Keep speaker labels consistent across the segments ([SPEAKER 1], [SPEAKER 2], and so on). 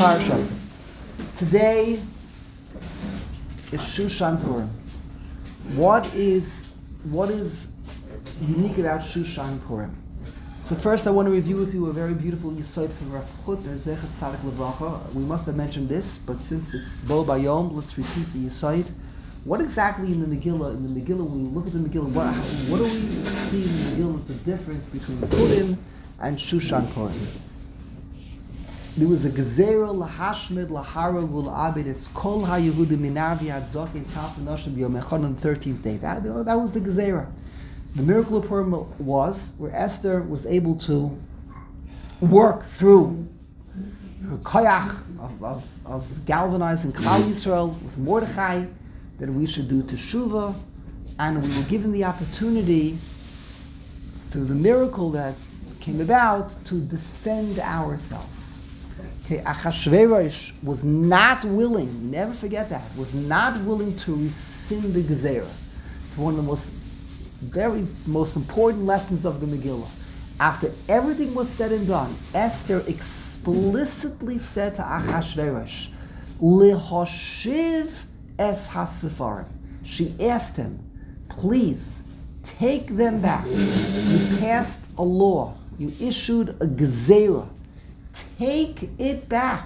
[SPEAKER 1] Parsha. Today is Shushan Purim. What is unique about Shushan Purim? So first I want to review with you a very beautiful Yesod from Rav Chutner Zechet Tzadik Levracha. We must have mentioned this, but since it's Bo Bayom, let's repeat the Yesod. What exactly in the Megillah, when we look at the Megillah, what do we see in the Megillah is the difference between Purim and Shushan Purim? There was a Gezerah lahashmid laharag ul'abed. It's kol ha'yehudim minavi adzokin taf noshim b'yom echad on the 13th day. That was the Gezerah. The miracle of Purim was where Esther was able to work through her koyach of galvanizing Klal Yisrael with Mordechai, that we should do teshuvah, and we were given the opportunity through the miracle that came about to defend ourselves. Okay, Achashverosh was not willing, never forget that, was not willing to rescind the Gezerah. It's one of the most important lessons of the Megillah. After everything was said and done, Esther explicitly said to Achashverosh, Lehoshiv es hasefarim. She asked him, please, take them back. You passed a law. You issued a Gezerah. Take it back.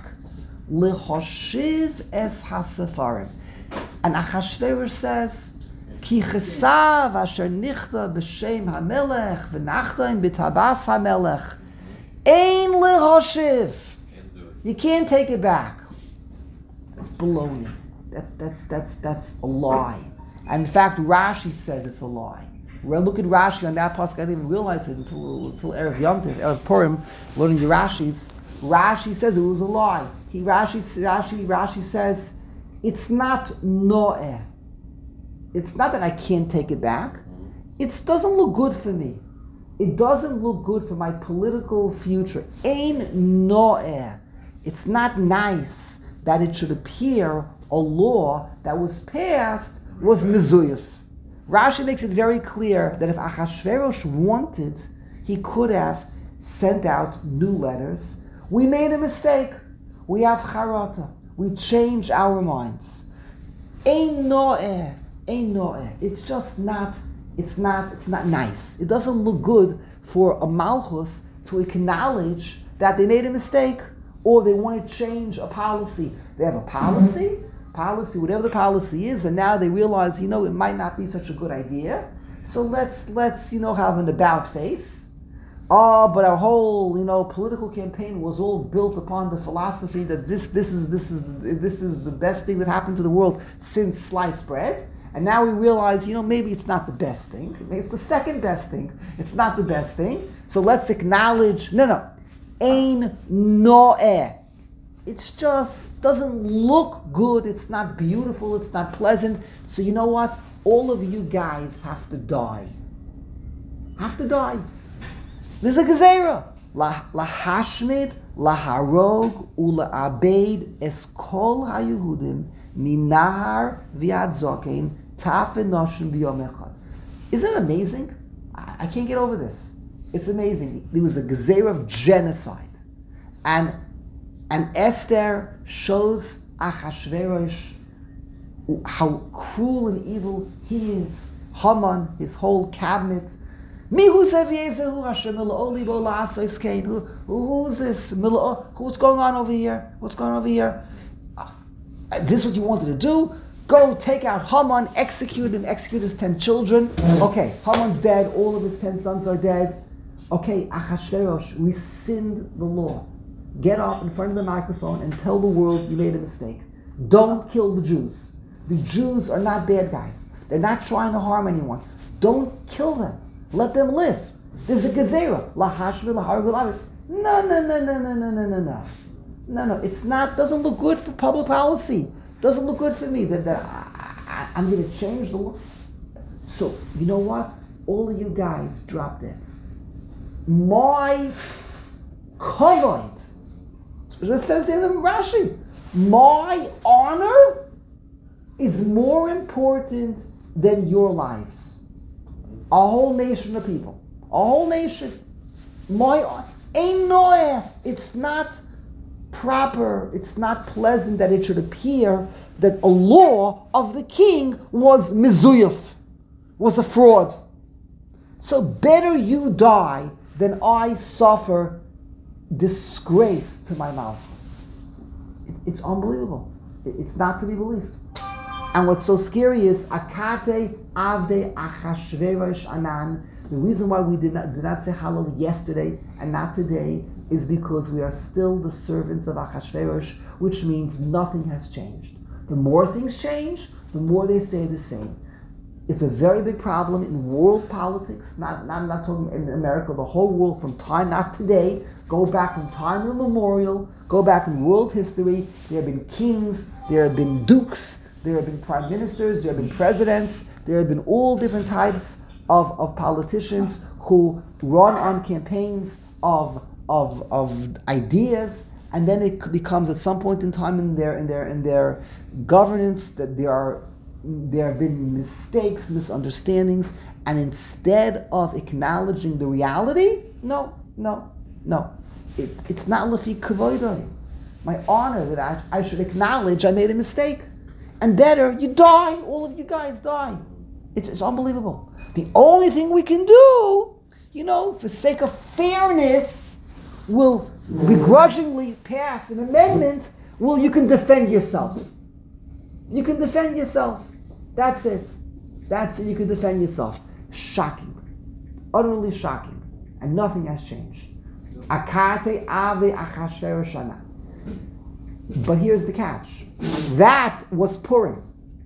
[SPEAKER 1] Lehoshiv es hasefarim. And Achashverosh says, Ki chesav asher nichta b'shem hamelech v'nachta b'tabas hamelech ein lehoshiv. You can't take it back. That's baloney. That's a lie. And in fact, Rashi says it's a lie. We'll look at Rashi on that pasuk. I didn't even realize it until Erev Yom Tov, Erev Purim, learning the Rashis. Rashi says it was a lie. Rashi says it's not no'eh. It's not that I can't take it back. It doesn't look good for me. It doesn't look good for my political future. Ein no'eh. It's not nice that it should appear a law that was passed was mezuyif. Rashi makes it very clear that if Achashverosh wanted, he could have sent out new letters. We made a mistake. We have charata. We change our minds. Ein no'eh. Ein no'eh. It's just not. It's not nice. It doesn't look good for a malchus to acknowledge that they made a mistake or they want to change a policy. They have a policy, whatever the policy is, and now they realize, it might not be such a good idea. So let's have an about face. But our whole, political campaign was all built upon the philosophy that this is the best thing that happened to the world since sliced bread. And now we realize, maybe it's not the best thing. Maybe it's the second best thing. It's not the best thing. So let's acknowledge, ein no'eh. It just doesn't look good. It's not beautiful. It's not pleasant. So you know what? All of you guys have to die. Have to die. There's a gezerah. Lahashmid, laharog, ula'abed, es kol haYehudim, minahar v'ad zokein, taf enoshim b'yom echad. Isn't it amazing? I can't get over this. It's amazing. There was a gezerah of genocide. And Esther shows Achashverosh how cruel and evil he is. Haman, his whole cabinet. Who's this? What's going on over here? What's going on over here? This is what you wanted to do? Go take out Haman, execute him, execute his 10 children. Okay, Haman's dead, all of his 10 sons are dead. Okay, Achashverosh, rescind the law. Get up in front of the microphone and tell the world you made a mistake. Don't kill the Jews. The Jews are not bad guys. They're not trying to harm anyone. Don't kill them. Let them live. There's a gezerah. Lahashvi, laharvi, No. It's not, doesn't look good for public policy. Doesn't look good for me that I'm going to change the law. So, you know what? All of you guys drop dead. My kavod. It says in the Rashi, my honor is more important than your lives. A whole nation of people. A whole nation. My honor. Ein noeh. It's not proper, it's not pleasant that it should appear that a law of the king was mizuyaf, was a fraud. So better you die than I suffer disgrace to my malchus. It's unbelievable. It's not to be believed. And what's so scary is Akate Avde Achashverosh Anan. The reason why we did not say Hallel yesterday and not today is because we are still the servants of Achashverosh, which means nothing has changed. The more things change, the more they stay the same. It's a very big problem in world politics, not talking in America, the whole world from time, not today, go back from time immemorial, go back in world history. There have been kings, there have been dukes, there have been prime ministers, there have been presidents, there have been all different types of politicians who run on campaigns of ideas, and then it becomes at some point in time in their governance that there have been mistakes, misunderstandings, and instead of acknowledging the reality, no. It's not lefi kavodah. My honor that I should acknowledge I made a mistake. And better, you die. All of you guys die. It's unbelievable. The only thing we can do, for sake of fairness, will begrudgingly pass an amendment. Well, you can defend yourself. You can defend yourself. That's it. You can defend yourself. Shocking. Utterly shocking. And nothing has changed. Akate ave achashveroshana. But here's the catch. That was Purim.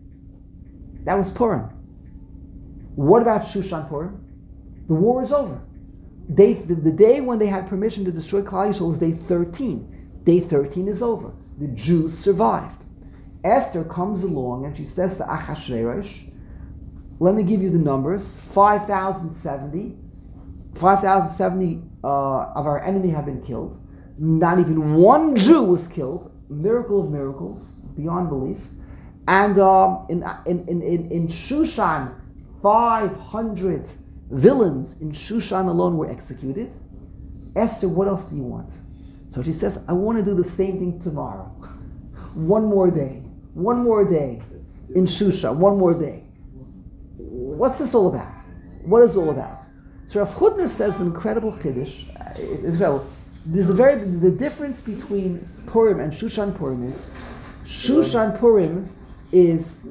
[SPEAKER 1] What about Shushan Purim? The war is over. The day when they had permission to destroy Klal Yisrael was day 13. Day 13 is over. The Jews survived. Esther comes along and she says to Achashverosh, let me give you the numbers. 5,070 of our enemy have been killed. Not even one Jew was killed. Miracle of miracles, beyond belief. And in Shushan, 500 villains in Shushan alone were executed. Esther, what else do you want? So she says, I want to do the same thing tomorrow. One more day in Shushan, one more day. What's this all about? What is it all about? So Rav Hutner says an incredible chiddush. It's incredible. The difference between Purim and Shushan Purim is Shushan Purim is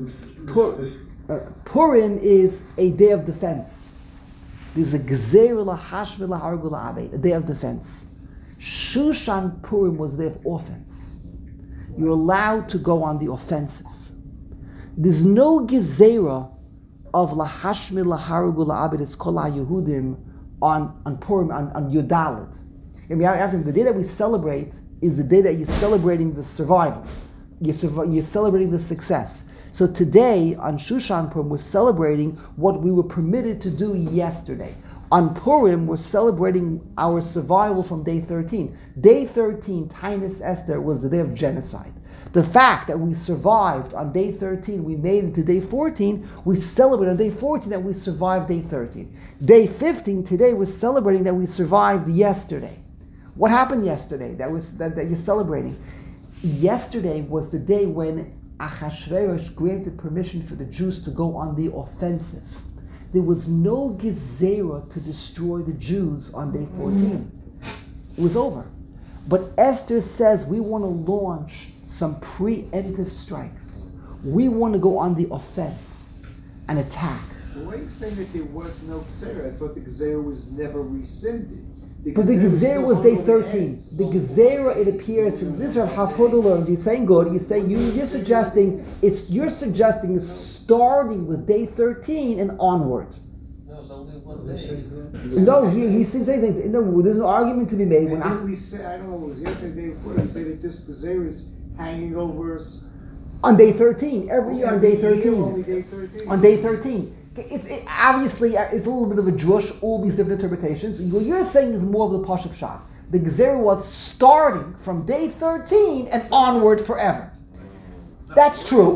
[SPEAKER 1] Purim is a day of defense. There's a Gezeira lahashmi lahargu la'abed, a day of defense. Shushan Purim was a day of offense. You're allowed to go on the offensive. There's no Gezeira of lahashmi lahargu la'abed, it's kol ha'yehudim on Purim, on Yudalit. The day that we celebrate is the day that you're celebrating the survival. You're celebrating the success. So today, on Shushan Purim, we're celebrating what we were permitted to do yesterday. On Purim, we're celebrating our survival from day 13. Day 13, Tainus Esther, was the day of genocide. The fact that we survived on day 13, we made it to day 14, we celebrate on day 14 that we survived day 13. Day 15, today, we're celebrating that we survived yesterday. What happened yesterday that you're celebrating? Yesterday was the day when Achashverosh granted permission for the Jews to go on the offensive. There was no Gezerah to destroy the Jews on day 14. It was over. But Esther says we want to launch some preemptive strikes. We want to go on the offense and attack.
[SPEAKER 2] But why are you saying that there was no Gezerah? I thought the Gezerah was never rescinded.
[SPEAKER 1] But the Gezerah was day 13. The Gezerah, it appears from this Rav Hafhodah learned. You're saying good. You're saying you're suggesting starting with day 13 and onward.
[SPEAKER 3] No, it's only one day.
[SPEAKER 1] No, he seems saying no. There's an argument to be made.
[SPEAKER 2] And then we say, I don't know, it was yesterday, day before, we say that this Gezerah is hanging over us
[SPEAKER 1] on day 13. Every year on day 13.
[SPEAKER 2] Only day 13.
[SPEAKER 1] On day 13. Obviously, it's a little bit of a drush, all these different interpretations. What you're saying is more of the Pashup shot. The Gezerah was starting from day 13 and onward forever. That's true.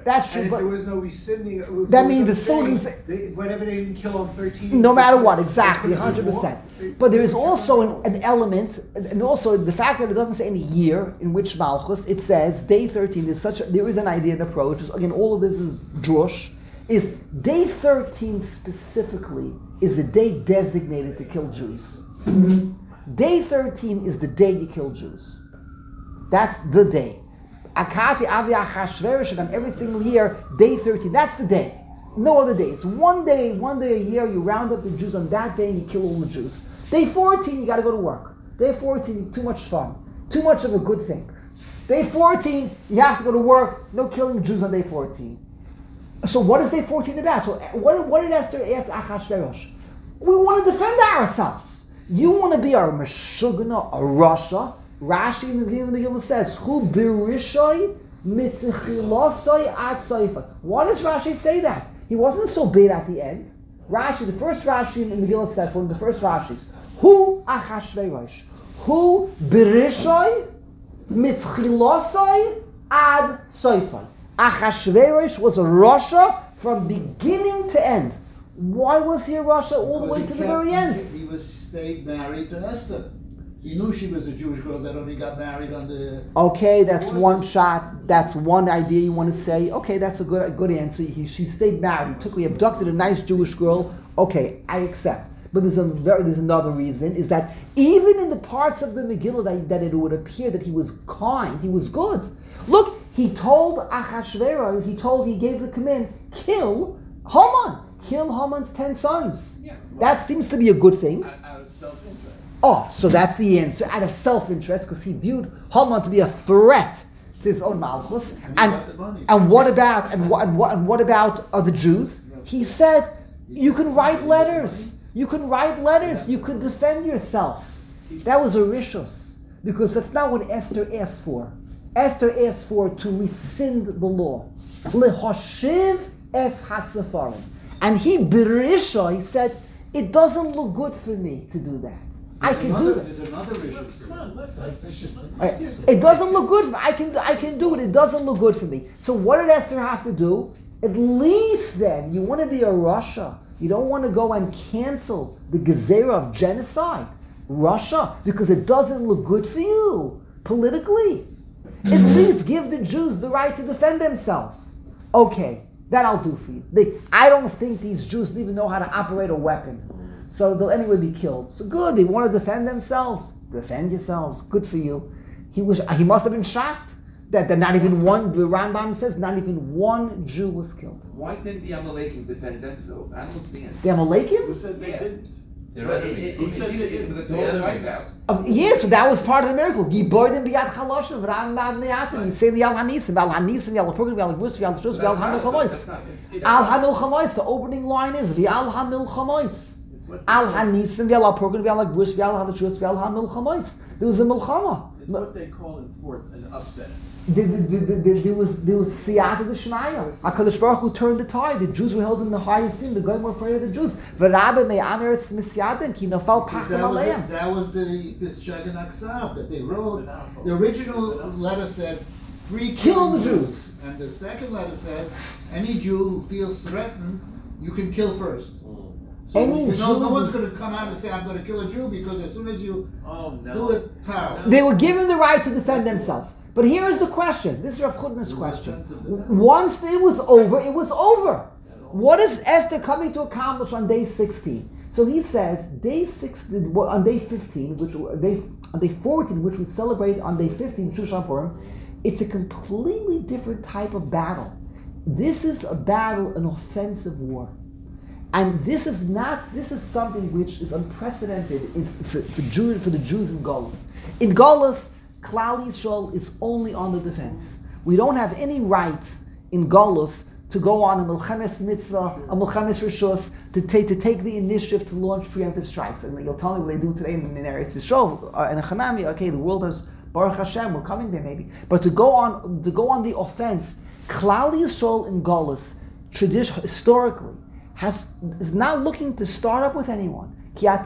[SPEAKER 1] That's
[SPEAKER 2] And
[SPEAKER 1] true.
[SPEAKER 2] if
[SPEAKER 1] But
[SPEAKER 2] there was no rescinding, if
[SPEAKER 1] That
[SPEAKER 2] there was
[SPEAKER 1] mean
[SPEAKER 2] no
[SPEAKER 1] the still-
[SPEAKER 2] saying, whatever they didn't kill on 13.
[SPEAKER 1] no matter what,
[SPEAKER 2] they
[SPEAKER 1] exactly,
[SPEAKER 2] couldn't do
[SPEAKER 1] 100%.
[SPEAKER 2] more.
[SPEAKER 1] But there is also an element, and also the fact that it doesn't say any year in which Malchus, it says day 13. There is an idea and approach. Again, all of this is drush. Is day 13 specifically is a day designated to kill Jews. Day 13 is the day you kill Jews. That's the day. Akati Avi Achashverosh, and every single year, day 13. That's the day. No other day. It's one day a year. You round up the Jews on that day and you kill all the Jews. Day 14, you got to go to work. Day 14, too much fun, too much of a good thing. Day 14, you have to go to work. No killing Jews on day 14. So what is day 14 about? So what did Esther ask Achashverosh? We want to defend ourselves. You want to be a Meshugana, a Rasha. Rashi in the beginning of the Megillah says, "Hu birishoy mitchilosoi ad soifa." Why does Rashi say that? He wasn't so bad at the end. Rashi, the first Rashi in the Megillah says, one of the first Rashis, "Hu Achashverosh, hu birishoy mitchilosoi ad soifa." Achashverosh was a Rasha from beginning to end. Why was he a Rasha all the way to the very end?
[SPEAKER 4] He stayed married to Esther. He knew she was a Jewish girl that only got married on the...
[SPEAKER 1] Okay, that's one shot. That's one idea you want to say. Okay, that's a good answer. She stayed married. He abducted a nice Jewish girl. Okay, I accept. But there's another reason, is that even in the parts of the Megillah that it would appear that he was kind, he was good. Look, he told Achashverosh, he gave the command, kill Haman. Kill Haman's 10 sons.
[SPEAKER 3] Yeah.
[SPEAKER 1] That seems to be a good thing.
[SPEAKER 3] Out of self-interest.
[SPEAKER 1] Oh, so that's the answer. Out of self-interest, because he viewed Haman to be a threat to his own malchus. And what about the Jews? He said, you can write letters. You can write letters. You can defend yourself. That was a rishus, because that's not what Esther asked for. Esther asked for to rescind the law. Lehoshiv es hasafarim. And he, Birisha, he said, it doesn't look good for me to do that. I can do it.
[SPEAKER 4] There's another issue.
[SPEAKER 1] It doesn't look good for me. I can do it. It doesn't look good for me. So what did Esther have to do? At least then, you want to be a Russia. You don't want to go and cancel the Gezerah of genocide. Russia, because it doesn't look good for you politically. At least give the Jews the right to defend themselves. Okay, that I'll do for you. I don't think these Jews even know how to operate a weapon. So they'll anyway be killed. So good, they want to defend themselves. Defend yourselves. Good for you. He must have been shocked that not even one, the Rambam says, not even one Jew was killed.
[SPEAKER 5] Why didn't the Amalekim defend themselves? I don't understand.
[SPEAKER 1] The Amalekim?
[SPEAKER 6] Who said they didn't?
[SPEAKER 5] They're enemies. Who said they didn't? The Torah wiped out.
[SPEAKER 1] Yes, so that was part of the miracle. Giborim biyad chaloshim, Rambam ne'atim. You say the Al Hanisim, Al Hanisim, Al Purgim, Al Gvus, Al Shus, Al Hamil Chamois. Al Hamil Chamois. The opening line is Al Hamil Chamois. Al Hanisim, Al Purgim, Al Gvus, Al Shus, Al Hamil Chamois. There was a milchama.
[SPEAKER 6] It's what they call in sports an upset.
[SPEAKER 1] There was siyata d'shmaya. HaKadosh Baruch Hu turned the tide. The Jews were held in the highest esteem. The goyim were afraid of the Jews. V'rabbe me'ameretz misyadim ki nafal pachim aleim.
[SPEAKER 4] That was the Bishagan Aksav that they wrote. The original letter said, free
[SPEAKER 1] Kill the
[SPEAKER 4] killing
[SPEAKER 1] Jews.
[SPEAKER 4] And the second letter says, any Jew who feels threatened, you can kill first. So,
[SPEAKER 1] Any Jew-
[SPEAKER 4] no one's going to come out and say, I'm going to kill a Jew, because as soon as you do it, pow.
[SPEAKER 1] They were given the right to defend themselves. But here is the question. This is Rav Chutner's question. Once it was over, it was over. What is Esther coming to accomplish on day 16? So he says, day 16, on day 15, on day 14, which we celebrate on day 15, Shushan Purim, it's a completely different type of battle. This is a battle, an offensive war. And this is something which is unprecedented for the Jews in Golus. In Golus, Klal Yisrael is only on the defense. We don't have any right in Golus to go on a Milchemes Mitzvah, a Milchemes Rishus, to take the initiative to launch preemptive strikes. And you'll tell me what they do today in Eretz Yisrael, in a Hanami. Okay, the world has Baruch Hashem, we're coming there maybe. But to go on the offense, Klal Yisrael in Golus, historically, is not looking to start up with anyone.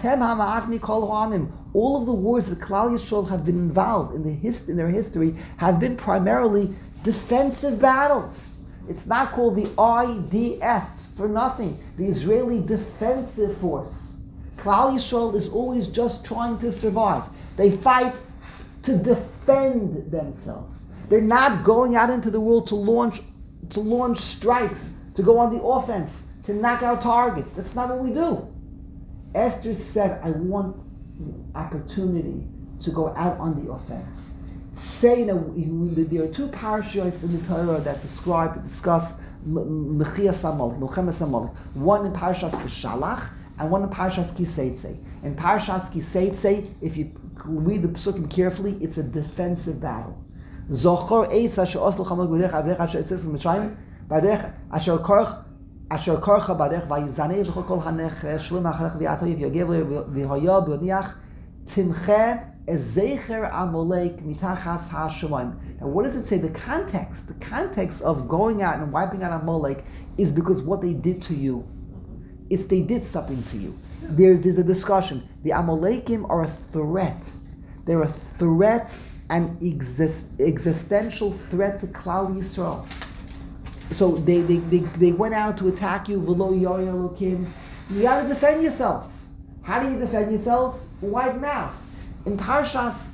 [SPEAKER 1] All of the wars that Klal Yisrael have been involved in their history have been primarily defensive battles. It's not called the IDF for nothing. The Israeli Defensive Force. Klal Yisrael is always just trying to survive. They fight to defend themselves. They're not going out into the world to launch strikes, to go on the offense, to knock out targets. That's not what we do. Esther said, I want the opportunity to go out on the offense. Say that there are two parashas in the Torah that discuss Mechias HaMolech, Milchemes HaMolech. One in Parashas Beshalach and one in Parashas Kiseitze. In Parashas Kiseitze, if you read the psukim carefully, it's a defensive battle. Zochor Eis Asher Os L'Chamol B'derech Avech Asher Etzis V'Mitzrayim B'derech Asher Korcha B'derech V'Yizanei V'chol Kol Hanech Shlim Achalech V'Yatoyev Yogev V'Hoya B'Niach Timche Ezecher Amalek Mitachas HaShamayim. Now, what does it say? The context of going out and wiping out Amalek is because what they did to you. It's they did something to you. There's a discussion. The Amalekim are a threat. They're a threat, an existential threat to Klal Yisrael. So they went out to attack you. V'lo yari elokim. You got to defend yourselves. How do you defend yourselves? Wide mouth. In Parshas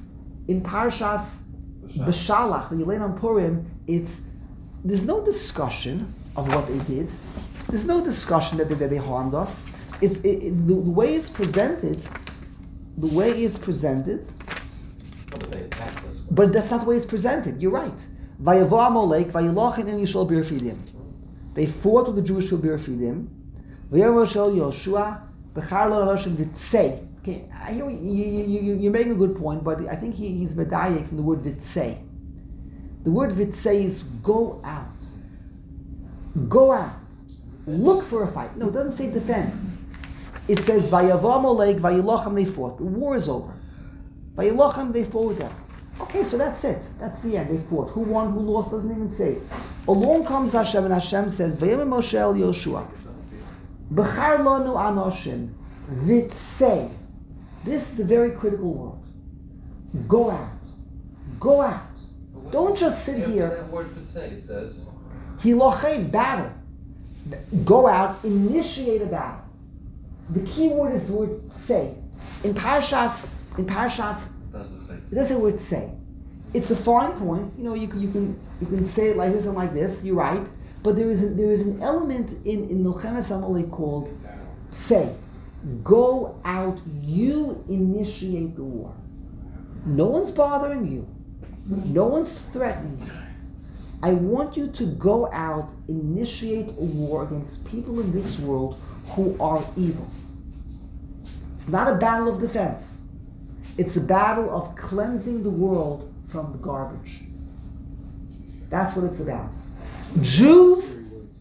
[SPEAKER 1] Beshalach, the Yelena on Purim, there's no discussion of what they did. There's no discussion that they harmed us. The way it's presented. But
[SPEAKER 5] they attacked us.
[SPEAKER 1] But that's not the way it's presented. You're right. Vayavo Amalek, Vayilachin in Yishol Birfidim. They fought with the Jewish people Birfidim. Vayavo Shel Yoshua, Bechar Lo Roshim Vitzei. Okay, I hear you're making a good point, but I think he's medayek from the word Vitzei. The word Vitzei is go out. Go out. Look for a fight. No, it doesn't say defend. It says Vayavo Amalek, Vayilachin, they fought. The war is over. Vayilachin, they fought them. Okay, so that's it. That's the end. They fought. Who won, who lost, doesn't even say. Along comes Hashem, and Hashem says, Vayim Moshe el Yoshua. Bechar lanu anoshim. Vitzei. This is a very critical word. Go out. Go out. Don't just sit here.
[SPEAKER 5] That word could say, it says.
[SPEAKER 1] Hilochem, battle. Go out, initiate a battle. The key word is the word say. In Parshas,
[SPEAKER 5] It doesn't say.
[SPEAKER 1] it doesn't say the word say. It's a fine point. You know, you can say it like this and like this. You're right, but there is an element in Milchemes HaMolech called say. Go out. You initiate the war. No one's bothering you. No one's threatening you. I want you to go out, initiate a war against people in this world who are evil. It's not a battle of defense. It's a battle of cleansing the world from the garbage. That's what it's about. Jews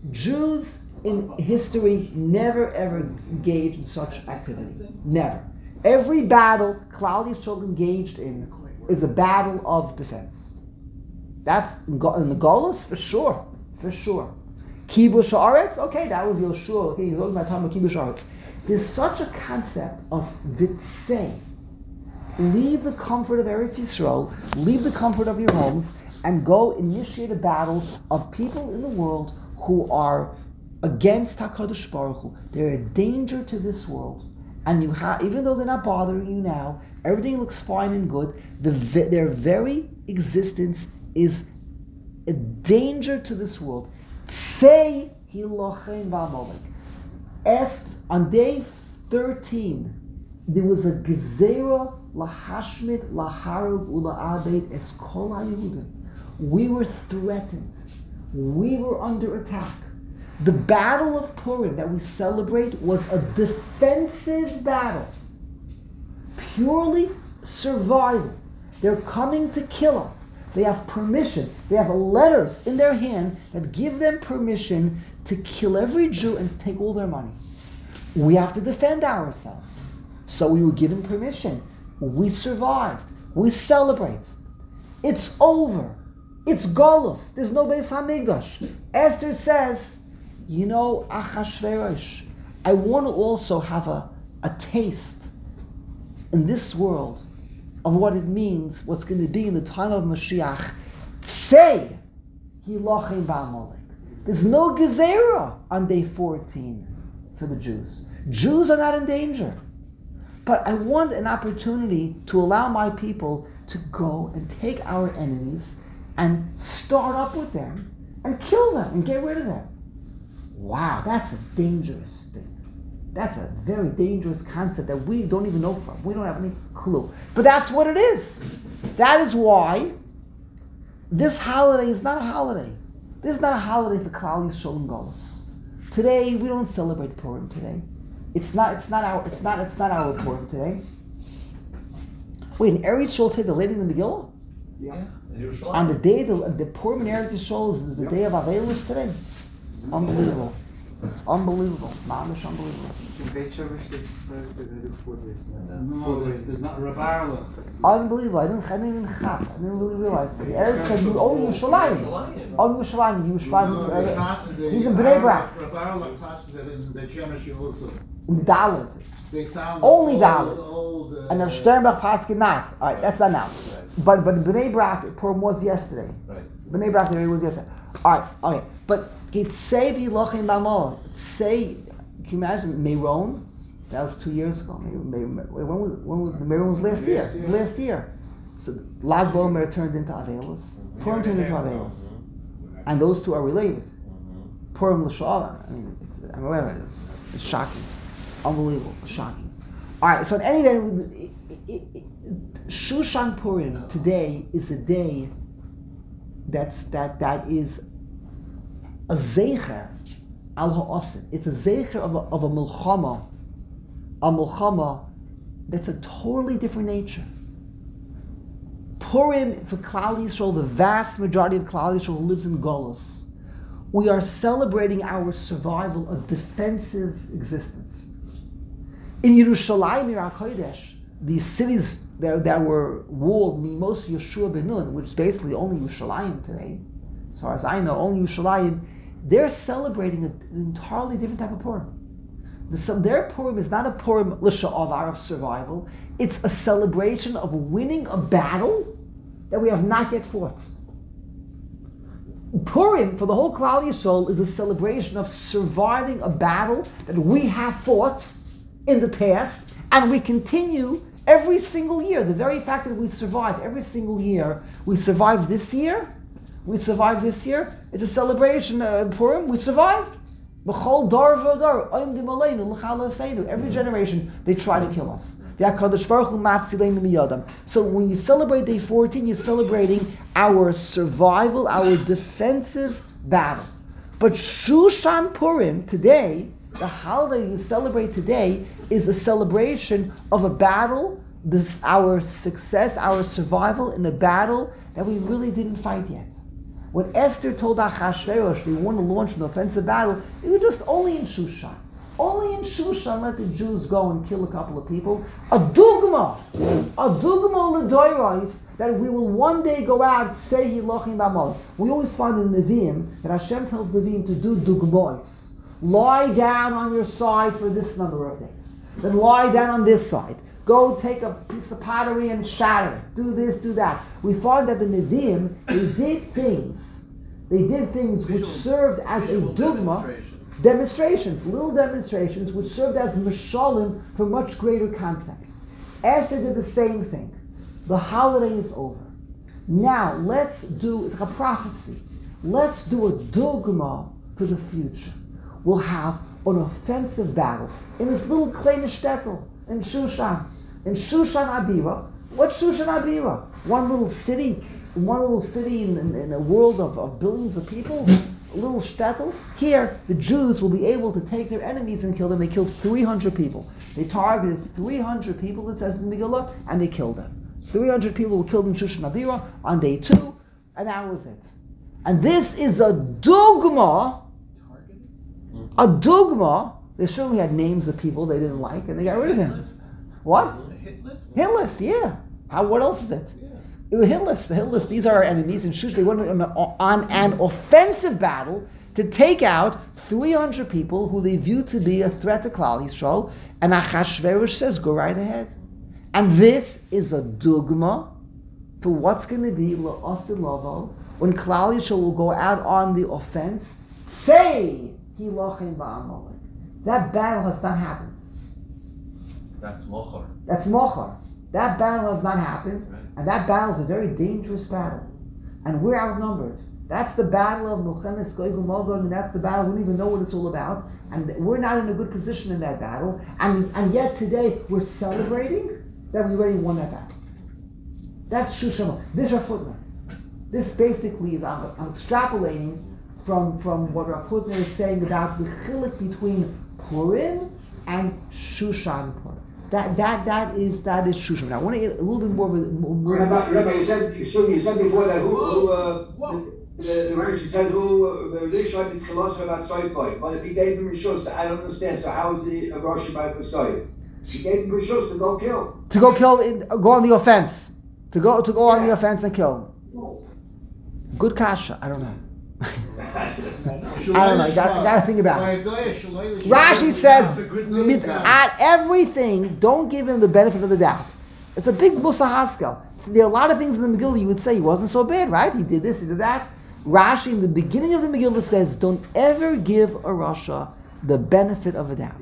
[SPEAKER 1] in history never ever engaged in such activity. Never. Every battle Klal Yisrael engaged in is a battle of defense. That's in the Golos, for sure. Kibush Haaretz, okay, that was Yoshua. Okay, he's talking about time of Kibush Haaretz. There's such a concept of Vitzei. Leave the comfort of Eretz Yisrael, leave the comfort of your homes, and go initiate a battle of people in the world who are against HaKadosh Baruch Hu. They're a danger to this world. And you even though they're not bothering you now, everything looks fine and good, their very existence is a danger to this world. Tzei hilochem v'amalek. On day 13, there was a gezerah lahashmid laharug ula'abed es kol haYehudim. We were threatened. We were under attack. The battle of Purim that we celebrate was a defensive battle. Purely survival. They're coming to kill us. They have permission. They have letters in their hand that give them permission to kill every Jew and to take all their money. We have to defend ourselves. So we were given permission. We survived. We celebrate. It's over. It's Golus. There's no Beis HaMikdash. Esther says, you know, Achashverosh, I want to also have a taste in this world of what it means, what's going to be in the time of Mashiach. Tzei hilochem v'amalek. There's no gezerah on day 14 for the Jews. Jews are not in danger. But I want an opportunity to allow my people to go and take our enemies and start up with them and kill them and get rid of them. Wow, that's a dangerous thing. That's a very dangerous concept that we don't even know from. We don't have any clue. But that's what it is. That is why this holiday is not a holiday. This is not a holiday for Klal Yisrael and Golus. Today we don't celebrate Purim today. It's not our Purim today. Wait, in Eretz Yisrael today they're leading the Megillah?
[SPEAKER 2] Yeah.
[SPEAKER 1] On the day the Purim in Eretz Yisrael is the day of Avelis today. Unbelievable. It's unbelievable. Mamish unbelievable.
[SPEAKER 2] In Beit Shemesh they started before this.
[SPEAKER 4] No, there's not Rabarla.
[SPEAKER 1] Unbelievable. I didn't even chap. I didn't really realize. The Eretz said only Yerushalayim. Only Yerushalayim. Yerushalayim. He's in Bnei Brak.
[SPEAKER 4] Rabarla classes it in Beit Shemesh also.
[SPEAKER 1] In the Dalit.
[SPEAKER 4] They found
[SPEAKER 1] Only
[SPEAKER 4] old,
[SPEAKER 1] Dalit.
[SPEAKER 4] old,
[SPEAKER 1] And the Sternbach Paskin not. Alright, that's not now. But Bnei Brak, Purim was yesterday.
[SPEAKER 5] Right.
[SPEAKER 1] Bnei Brak, it was yesterday. Alright, okay. But say v'yilochim b'amol. Say, can you imagine Meron? That was 2 years ago. When was Meron was last year? It was last year. So Lag BaOmer turned into Avelis. Purim turned into Avelis. And those two are related. Purim l'shavar. I mean, it's shocking. Unbelievable. Shocking. Alright, so in any event, Shushan Purim today is a day that is a zeicher al ha'asid. It's a zeicher of a milchama that's a totally different nature. Purim for Klal Yisrael, the vast majority of Klal Yisrael who lives in Golus, we are celebrating our survival, a defensive existence. In Yerushalayim, Ir HaKodesh, these cities that were walled, Mimos Yeshua ben Nun, which is basically only Yerushalayim today, as far as I know, only Yerushalayim, they're celebrating an entirely different type of Purim. Their Purim is not a Purim l'sha'avar of survival. It's a celebration of winning a battle that we have not yet fought. Purim, for the whole Klal Yisrael, is a celebration of surviving a battle that we have fought in the past, and we continue every single year. The very fact that we survive every single year, we survived this year, it's a celebration of Purim, we survived. Every generation, they try to kill us. So when you celebrate day 14, you're celebrating our survival, our defensive battle. But Shushan Purim today, the holiday you celebrate today, is a celebration of a battle, our success, our survival in a battle that we really didn't fight yet. When Esther told Achashverosh they want to launch an offensive battle, it was just only in Shushan. Only in Shushan let the Jews go and kill a couple of people. A dugma l'doros, that we will one day go out and say Hilochim b'amol. We always find in Nevi'im that Hashem tells Nevi'im to do dugmois. Lie down on your side for this number of days. Then lie down on this side. Go take a piece of pottery and shatter it. Do this, do that. We find that the Nevi'im, they did things which served as a dugma, little demonstrations, which served as mishalim for much greater concepts. Esther did the same thing. The holiday is over. Now it's like a prophecy. Let's do a dugma for the future. We'll have an offensive battle in this little kleine shtetl in Shushan. In Shushan Abira. What's Shushan Abira? One little city in a world of billions of people, a little shtetl. Here, the Jews will be able to take their enemies and kill them. They killed 300 people. They targeted 300 people, it says in the Megillah, and they killed them. 300 people were killed in Shushan Abira on day 2, and that was it. And this is a dugma. A dugma. They certainly had names of people they didn't like, and they got rid of them. What? Hit list, yeah. What else is it? Yeah. It was hit list. These are our enemies. And Shush, they went on an offensive battle to take out 300 people who they viewed to be a threat to Klal Yisrael. And Achashverosh says, go right ahead. And this is a dugma for what's going to be La'asid Lavo when Klal Yisrael will go out on the offense. Say hilochem ba'amalek. That battle has not happened.
[SPEAKER 3] That's mochar.
[SPEAKER 1] That's mochar. That battle has not happened,
[SPEAKER 3] Right.
[SPEAKER 1] and that battle is a very dangerous battle. And we're outnumbered. That's the battle of Milchemes Gog uMagog, and that's the battle we don't even know what it's all about. And we're not in a good position in that battle. And yet today we're celebrating that we already won that battle. That's Shushan. This is Rav Hutner. This basically is, I'm extrapolating from what Rav Hutner is saying about the chiluk between Purim and Shushan Purim. That is Shushan. Now I want to get a little bit more of a
[SPEAKER 7] Rabbi, you said before that the Rashi said who Rishon did Chalos about Soifai. But if he gave him Rishos, I don't understand. So how is the Rashi by Soif? He gave him Rishos to go kill.
[SPEAKER 1] To go kill, go on the offense. To go on the offense and kill. Good kasha. I don't know. I don't know. You got to think about it. Rashi says, at everything, don't give him the benefit of the doubt. It's a big Musa Haskell. There are a lot of things in the Megillah you would say he wasn't so bad, right? He did this, he did that. Rashi, in the beginning of the Megillah, says, don't ever give a Rasha the benefit of the doubt.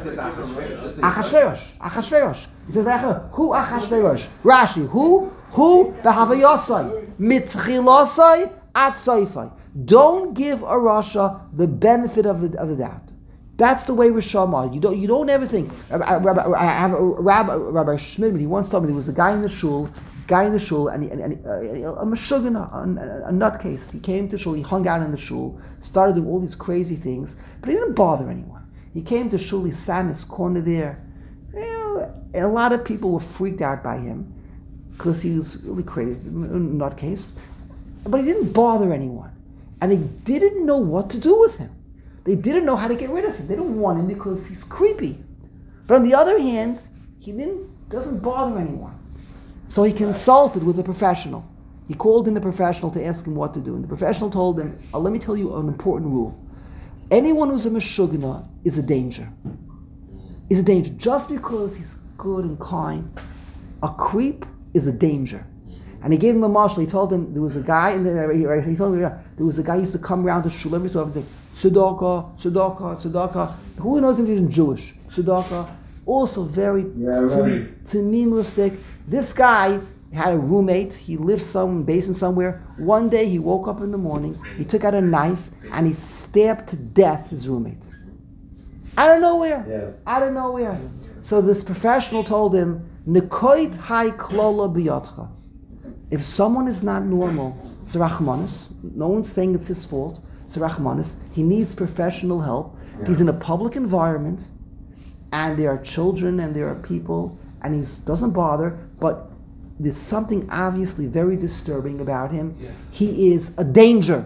[SPEAKER 1] Achashverosh. He says, who Achashverosh? Rashi, who B'havayosai, mitchilosai at soifai. Don't give a Rasha the benefit of the doubt. That's the way Rishama. You don't ever think. Rabbi Schmidman, he once told me there was a guy in the shul, and a meshuggah, a nutcase. He came to shul, he hung out in the shul, started doing all these crazy things, but he didn't bother anyone. He came to shul, he sat in his corner there. And a lot of people were freaked out by him because he was really crazy, nutcase. But he didn't bother anyone. And they didn't know what to do with him. They didn't know how to get rid of him. They don't want him because he's creepy. But on the other hand, he doesn't bother anyone. So he consulted with a professional. He called in the professional to ask him what to do. And the professional told him, let me tell you an important rule. Anyone who's a meshugna is a danger. Is a danger. Just because he's good and kind, a creep is a danger. And he gave him a marshal. He told him there was a guy, he told me there was a guy who used to come around to shul every so often. Tzedakah. Who knows if he's Jewish? Tzedakah. Also very tamimistic. This guy had a roommate. He lived some basin somewhere. One day he woke up in the morning. He took out a knife and he stabbed to death his roommate. Out of nowhere. So this professional told him, "Nekoit hai klola biyotcha." If someone is not normal, it's a rachmanis. No one's saying it's his fault. It's a rachmanis. He needs professional help. Yeah. He's in a public environment, and there are children and there are people, and he doesn't bother, but there's something obviously very disturbing about him. Yeah. He is a danger.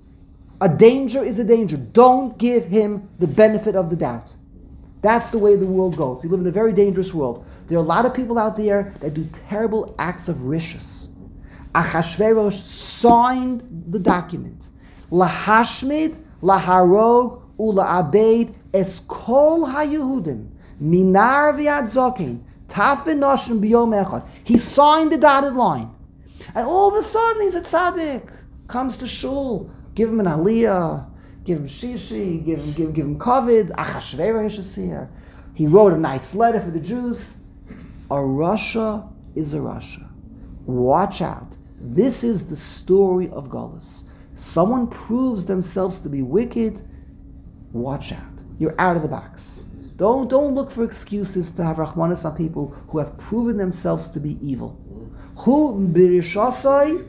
[SPEAKER 1] A danger is a danger. Don't give him the benefit of the doubt. That's the way the world goes. We live in a very dangerous world. There are a lot of people out there that do terrible acts of rishus. Achashverosh signed the document. Lahashmid, laharog, ula'abed, es kol ha-Yehudim, minar v'yad zokin, tafin noshim b'yom echad. He signed the dotted line. And all of a sudden he's a tzaddik. Comes to shul, give him an aliyah, give him shishi, give him kovid. Achashverosh is here. He wrote a nice letter for the Jews. A Rasha is a Rasha. Watch out. This is the story of Galus. Someone proves themselves to be wicked, watch out. You're out of the box. Don't look for excuses to have rachmanis on people who have proven themselves to be evil. Hu birishasai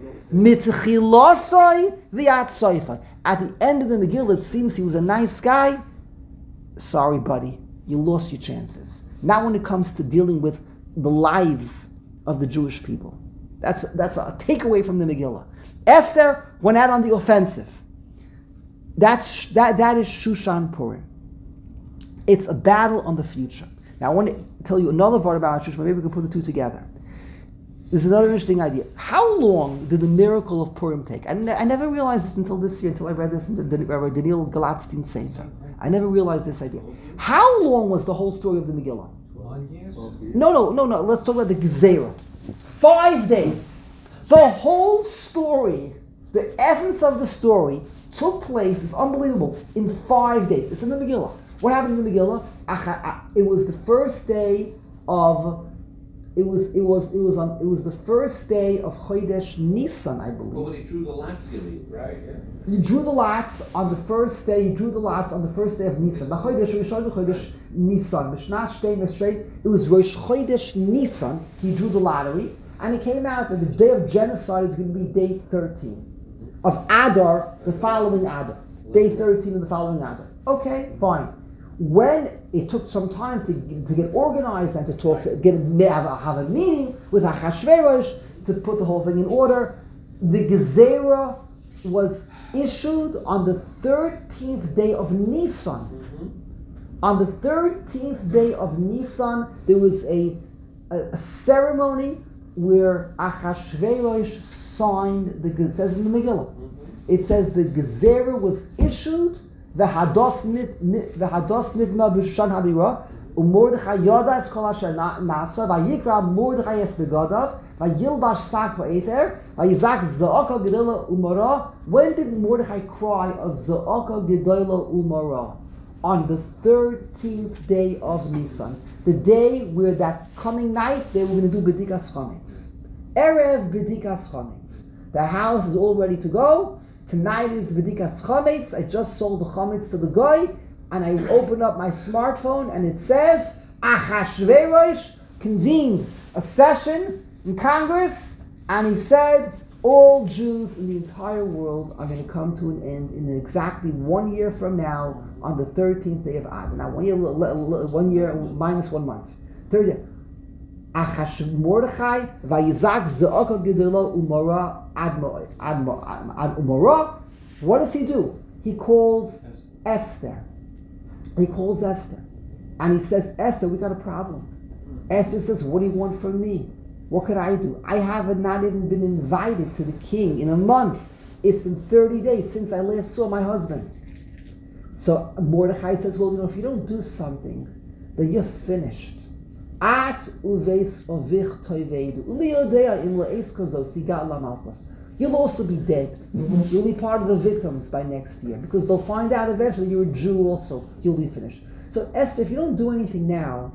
[SPEAKER 1] mitchilosai v'yat soifai. At the end of the Megillah, it seems he was a nice guy. Sorry, buddy, you lost your chances. Not when it comes to dealing with the lives of the Jewish people. That's a takeaway from the Megillah. Esther went out on the offensive. That is Shushan Purim. It's a battle on the future. Now I want to tell you another word about Shushan. Maybe we can put the two together. There's another interesting idea. How long did the miracle of Purim take? And I never realized this until this year, until I read this in the Rabbi Daniel Galatstein Sefer. I never realized this idea. How long was the whole story of the Megillah?
[SPEAKER 3] 1 year?
[SPEAKER 1] No. Let's talk about the Gezerah. 5 days. The whole story, the essence of the story, took place, it's unbelievable, in 5 days. It's in the Megillah. What happened in the Megillah? It was the first day of the first day of Chodesh Nisan, I believe.
[SPEAKER 5] But when he drew the lots, you mean?
[SPEAKER 3] Right, yeah.
[SPEAKER 1] He drew the lots on the first day. He drew the lots on the first day of Nisan. The Chodesh Rishon, Chodesh Nisan. Mishnah Shtei Mesrei. It was Rosh Chodesh Nisan. He drew the lottery, and it came out that the day of genocide is going to be day 13 of Adar, the following Adar. Day 13 of the following Adar. Okay, fine. When it took some time to get organized and to talk, to have a meeting with Achashverosh to put the whole thing in order, the Gezerah was issued on the 13th day of Nisan. On the 13th day of Nisan, there was a ceremony where Achashverosh signed it says in the Megillah. It says the Gezerah was issued. The Hados nidma b'shan hadira, u'Mordechai yoda es kol asher nasa, vayikra Mordechai es begadav, vayilbash sak va'ether, vayizak za'aka gedola umara. When did Mordechai cry a za'aka gedola umara? On the 13th day of Nisan, the day where that coming night they were going to do bedikas chametz, erev bedikas chametz. The house is all ready to go. Tonight is Bedikas Chametz. I just sold the Chametz to the guy, and I opened up my smartphone, and it says Achashverosh convened a session in Congress, and he said all Jews in the entire world are going to come to an end in exactly 1 year from now on the 13th day of Adar. Now 1 year minus 1 month. Third day. Mordechai vayizak za'aka gedola umara ad umara. What does he do? He calls Esther. He calls Esther, and he says, Esther, we got a problem. Esther says, what do you want from me? What could I do? I have not even been invited to the king in a month. It's been 30 days since I last saw my husband. So Mordechai says, well, if you don't do something, then you're finished. At uveis ovich toivedu. Umiyodea im le'es kozos yigat lamalchus. You'll also be dead. You'll be part of the victims by next year, because they'll find out eventually you're a Jew also. You'll be finished. So Esther, if you don't do anything now,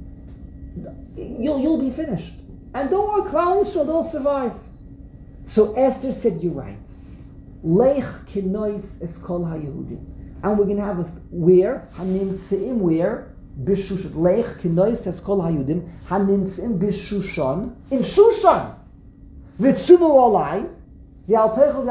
[SPEAKER 1] you'll be finished. And don't worry, Klal Yisrael, they'll survive. So Esther said, you're right. Leich kinois es kol haYehudim. And we're going to have where? Hanimtzeim where? Bishushan. Leich kinois es kol haYehudim. Hanimtzeim bishushan. In Shushan. Vitzumu olai. I'm going to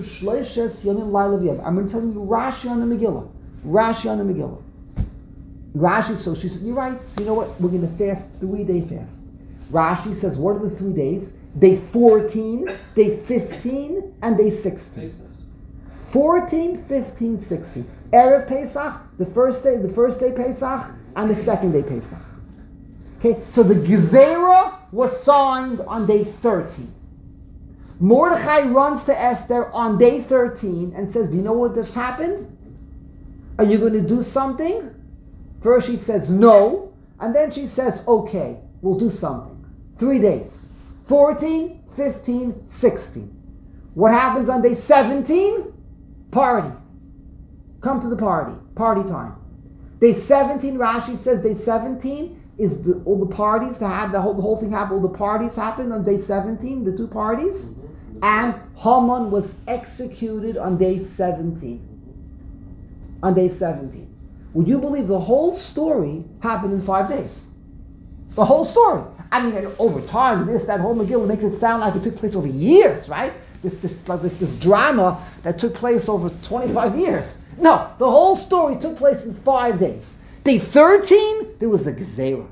[SPEAKER 1] tell you Rashi on the Megillah. Rashi on the Megillah. Rashi, so she said, you're right. So you know what? We're going to fast 3-day fast. Rashi says, what are the 3 days? Day 14, day 15, and day 16. 14, 15, 16. Erev Pesach, the first day Pesach, and the second day Pesach. Okay, so the Gezerah was signed on day 13. Mordechai runs to Esther on day 13 and says, do you know what just happened? Are you going to do something? First she says no, and then she says, okay, we'll do something. 3 days. 14, 15, 16. What happens on day 17? Party. Come to the party. Party time. Day 17, Rashi says day 17 is all the parties to have, the whole thing happened, all the parties happened on day 17, the 2 parties. And Haman was executed on day 17. On day 17. Would you believe the whole story happened in 5 days? The whole story. I mean, over time, that whole Megillah makes it sound like it took place over years, right? This drama that took place over 25 years. No, the whole story took place in 5 days. Day 13, there was a Gezerah.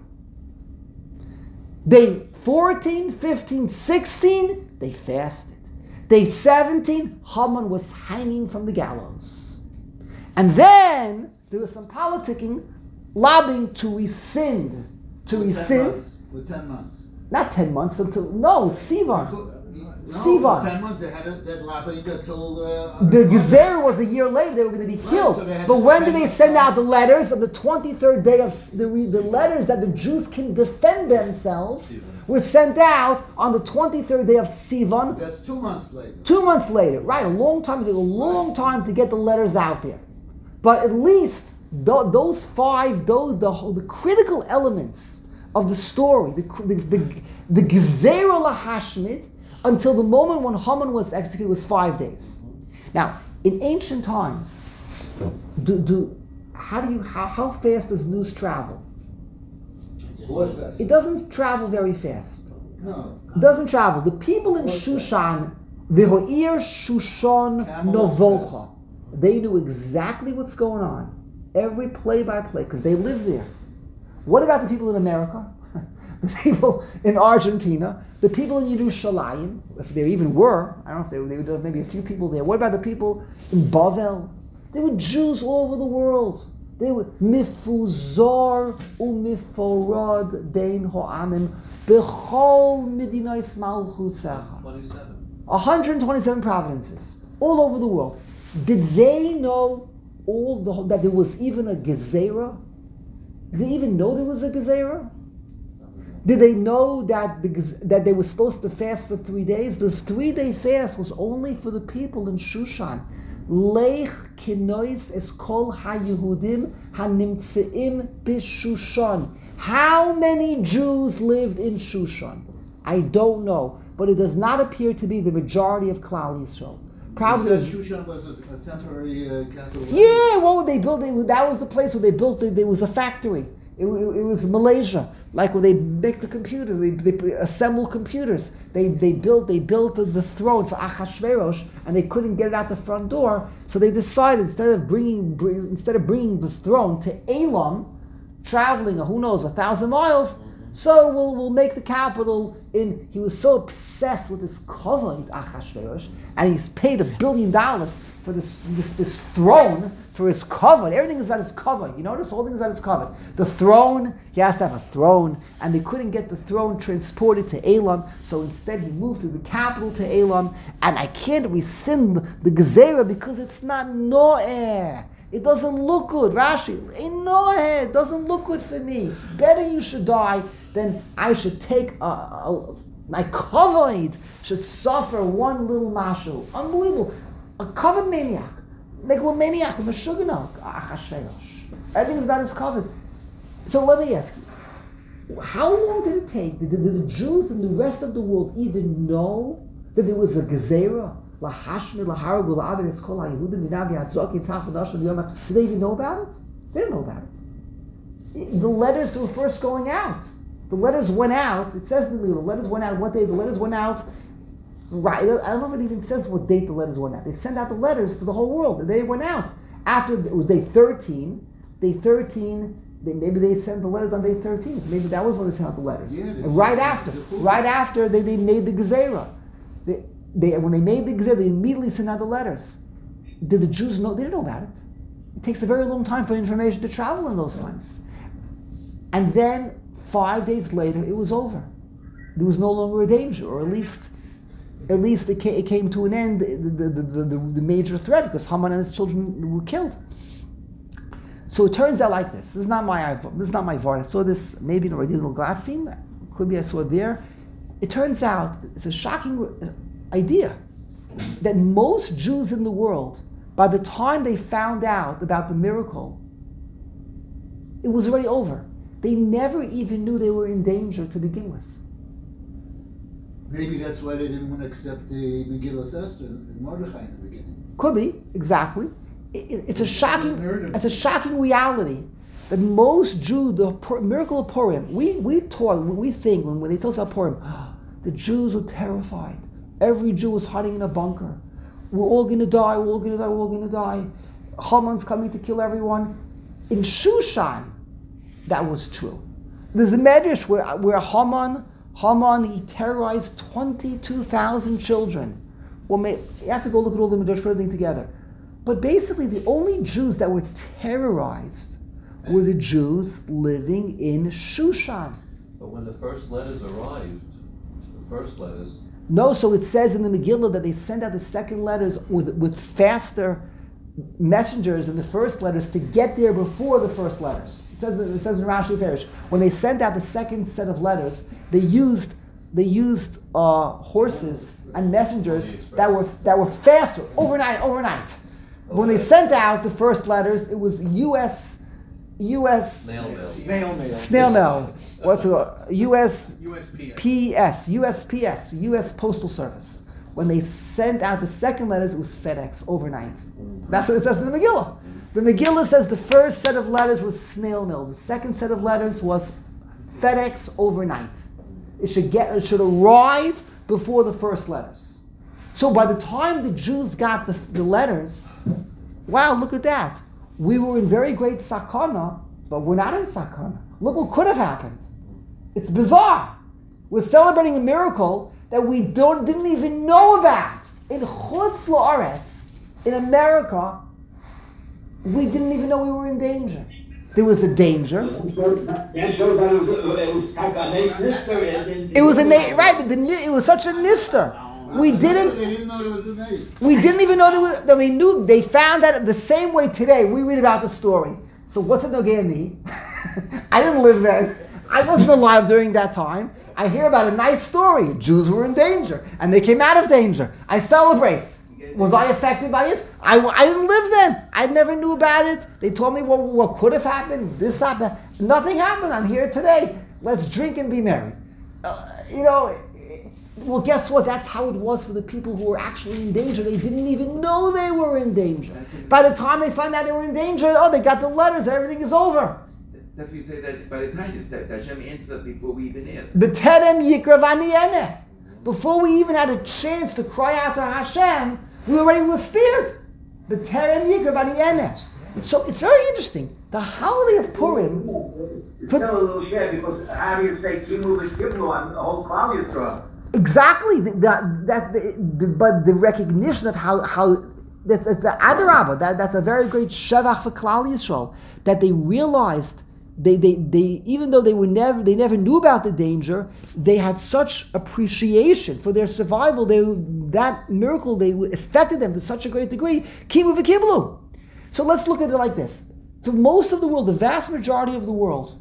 [SPEAKER 1] Day 14, 15, 16, they fasted. Day 17, Haman was hanging from the gallows. And then there was some politicking, lobbying to rescind.
[SPEAKER 4] For 10 months.
[SPEAKER 1] Not 10 months until, no, Sivan.
[SPEAKER 4] For 10 months they had that lobbying until...
[SPEAKER 1] the Gezerah was a year later, they were going to be killed.
[SPEAKER 4] So
[SPEAKER 1] but when did they send out the letters? On the 23rd day of the letters that the Jews can defend themselves were sent out on the 23rd day of Sivan.
[SPEAKER 4] That's 2 months later.
[SPEAKER 1] 2 months later, right? A long time. It took a long time to get the letters out there. But at least those five, the critical elements of the story, the Gezerah Lahashmit, until the moment when Haman was executed was 5 days. Now, in ancient times, how fast does news travel? It doesn't travel very fast.
[SPEAKER 4] No.
[SPEAKER 1] It doesn't travel. The people in Shushan, V'ho'ir Shushan Novocha, they knew exactly what's going on, every play by play, because they lived there. What about the people in America? The people in Argentina? The people in Yerushalayim, if there even were, I don't know if there were maybe a few people there. What about the people in Bavel? There were Jews all over the world. They were mifuzar umiforad bein ho'amim bechol midinais malchusecha. 127 provinces all over the world. Did they know that there was even a gezerah? Did they even know there was a gezerah? Did they know that they were supposed to fast for 3 days? The 3-day fast was only for the people in Shushan. Lech kinois es kol ha-Yehudim ha-nimtzeim b'Shushan. How many Jews lived in Shushan? I don't know, but it does not appear to be the majority of Klal Yisrael. Probably.
[SPEAKER 4] You said Shushan was a temporary capital.
[SPEAKER 1] Yeah, what would they build? That was the place where they built. There was a factory. It was Malaysia. Like when they make the computer, they assemble computers. They built the throne for Achashverosh, and they couldn't get it out the front door. So they decided instead of bringing the throne to Elam, traveling who knows 1,000 miles, so we'll make the capital in. He was so obsessed with this kavod Achashverosh, and he's paid $1 billion for this throne. For his kavod, everything is about his kavod. You notice, all things about his kavod. The throne, he has to have a throne, and they couldn't get the throne transported to Elam, so instead he moved to the capital to Elam. And I can't rescind the gezerah because it's not noeh. It doesn't look good. Rashi, noeh, it doesn't look good for me. Better you should die than I should take my kavod should suffer one little mashu. Unbelievable. A kavod maniac. Megalomaniac, a Meshuggah, Achashverosh. Everything's about his covered. So let me ask you, how long did it take? Did the Jews and the rest of the world even know that there was a gezerah? Did they even know about it? They didn't know about it. The letters were first going out. The letters went out. It says in the letters went out. What day? The letters went out. Right, I don't know if it even says what date the letters went out. They sent out the letters to the whole world. They went out after it was day 13. Day 13, maybe they sent the letters on day 13. Maybe that was when they sent out the letters. Yeah, and right after they made the gezerah. When they made the gezerah, they immediately sent out the letters. Did the Jews know? They didn't know about it. It takes a very long time for information to travel in those times. And then 5 days later, it was over. There was no longer a danger, or at least it came to an end, the major threat, because Haman and his children were killed. So it turns out like this. This is not my vart. I saw this maybe in Radil Gladstein. Could be I saw it there. It turns out it's a shocking idea that most Jews in the world, by the time they found out about the miracle, it was already over. They never even knew they were in danger to begin with.
[SPEAKER 4] Maybe that's why they didn't want to accept the Megillah Esther and Mordechai in the beginning.
[SPEAKER 1] Could be, exactly. It's a shocking reality that most Jews, the miracle of Purim, we think when they tell us about Purim, the Jews were terrified. Every Jew was hiding in a bunker. We're all going to die. Haman's coming to kill everyone. In Shushan, that was true. There's a medrash where Haman, he terrorized 22,000 children. Well, you have to go look at all the medrash, put everything together. But basically, the only Jews that were terrorized were the Jews living in Shushan.
[SPEAKER 3] But when the first letters arrived,
[SPEAKER 1] No, so it says in the Megillah that they sent out the second letters with faster messengers than the first letters to get there before the first letters. It says in Rashi Farish, when they sent out the second set of letters, they used they used horses and messengers that were faster overnight. When they sent out the first letters, it was U.S.
[SPEAKER 3] Snail mail.
[SPEAKER 1] What's it? U.S.
[SPEAKER 6] USPS.
[SPEAKER 1] USPS, U.S. Postal Service. When they sent out the second letters, it was FedEx overnight. That's what it says in the Megillah. The Megillah says the first set of letters was snail mail. The second set of letters was FedEx overnight. It should arrive before the first letters. So by the time the Jews got the letters, wow, look at that. We were in very great sakana, but we're not in sakana. Look what could have happened. It's bizarre. We're celebrating a miracle that we didn't even know about. In Chutz La'aretz, in America, we didn't even know we were in danger. There was a danger. It was such a nister.
[SPEAKER 4] They didn't know there was a maze.
[SPEAKER 1] We didn't even know they knew. They found that the same way today. We read about the story. So what's it nogay to me? I didn't live then. I wasn't alive during that time. I hear about a nice story. Jews were in danger, and they came out of danger. I celebrate. Was I affected by it? I didn't live then. I never knew about it. They told me what could have happened. This happened. Nothing happened. I'm here today. Let's drink and be merry. Well, guess what? That's how it was for the people who were actually in danger. They didn't even know they were in danger. By the time they found out they were in danger, they got the letters. Everything is over.
[SPEAKER 5] That's what you say, that by the time you step, that Hashem answers us before we even ask.
[SPEAKER 1] B'terem yikra v'ani'eneh. Before we even had a chance to cry out to Hashem, we already were spared. B'terem yikra v'ani'eneh. So it's very interesting. The holiday of Purim.
[SPEAKER 7] It's still a little share because how do you say Kimu v'Kiblu on the whole Klal Yisrael?
[SPEAKER 1] Exactly. But the recognition of how that's the Adarabah. That's a very great shevach for Klal Yisrael, that they realized they even though they never knew about the danger, they had such appreciation for their survival. That miracle affected them to such a great degree. Kimu v'Kiblu. So let's look at it like this. For most of the world, the vast majority of the world,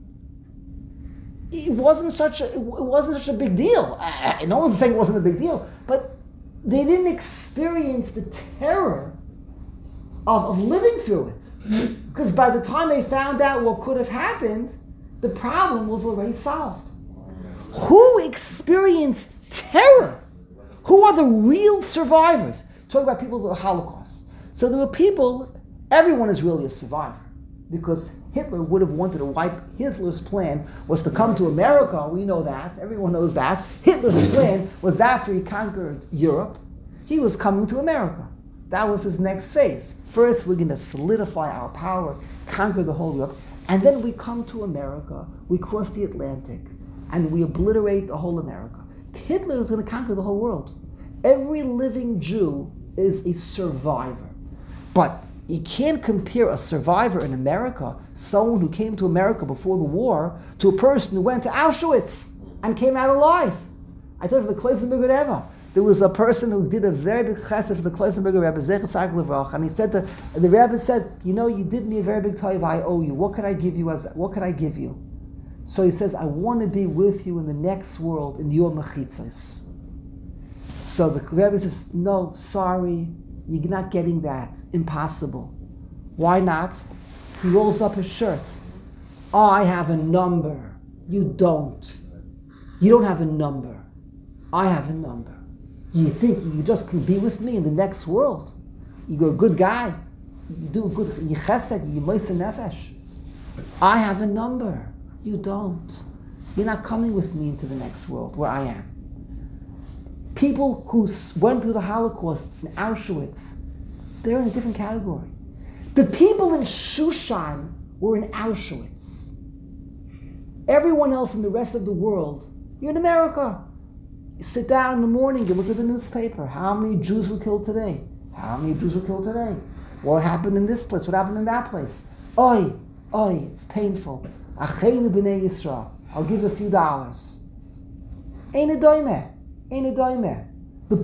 [SPEAKER 1] it wasn't such a big deal. No one's saying it wasn't a big deal, but they didn't experience the terror of living through it. Because by the time they found out what could have happened, the problem was already solved. Who experienced terror? Who are the real survivors? Talk about people of the Holocaust. So there were people, everyone is really a survivor, because Hitler would have wanted to wipe. Hitler's plan was to come to America. We know that. Everyone knows that. Hitler's plan was after he conquered Europe, he was coming to America. That was his next phase. First, we're going to solidify our power, conquer the whole Europe, and then we come to America, we cross the Atlantic, and we obliterate the whole America. Hitler is going to conquer the whole world. Every living Jew is a survivor. But you can't compare a survivor in America, someone who came to America before the war, to a person who went to Auschwitz and came out alive. I told you for the Kloisenberger Rebbe, there was a person who did a very big chesed for the Kloisenberger Rebbe, Zecher Tzaddik Levrach, and he said the Rebbe said, you did me a very big tov, I owe you. What can I give you? So he says, I want to be with you in the next world, in your mechitzos. So the Rebbe says, no, sorry, you're not getting that. Impossible. Why not? He rolls up his shirt. I have a number. You don't. You don't have a number. I have a number. You think you just can be with me in the next world? You're a good guy. You do a good chesed, you moisen nefesh. I have a number. You don't. You're not coming with me into the next world where I am. People who went through the Holocaust in Auschwitz, they're in a different category. The people in Shushan were in Auschwitz. Everyone else in the rest of the world, you're in America. You sit down in the morning, you look at the newspaper. How many Jews were killed today? How many Jews were killed today? What happened in this place? What happened in that place? Oi, it's painful. Acheinu b'nei Yisrael. I'll give you a few dollars. Ein a doimeh. The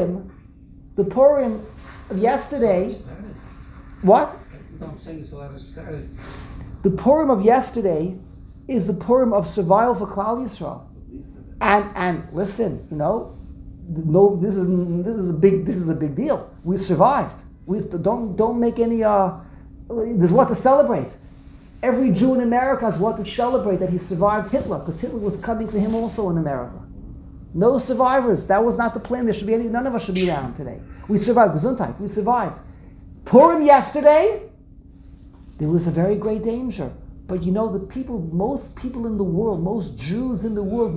[SPEAKER 1] Purim of yesterday. What?
[SPEAKER 8] I'm saying it's a lot of started.
[SPEAKER 1] The Purim of yesterday is the Purim of survival for Klal Yisrael. And listen, no, this is a big deal. We survived. We don't make any. There's what to celebrate. Every Jew in America has what to celebrate that he survived Hitler, because Hitler was coming for him also in America. No survivors. That was not the plan. There should be none of us should be around today. We survived. Gesundheit. We survived. Purim yesterday, there was a very great danger. But most people in the world, most Jews in the world,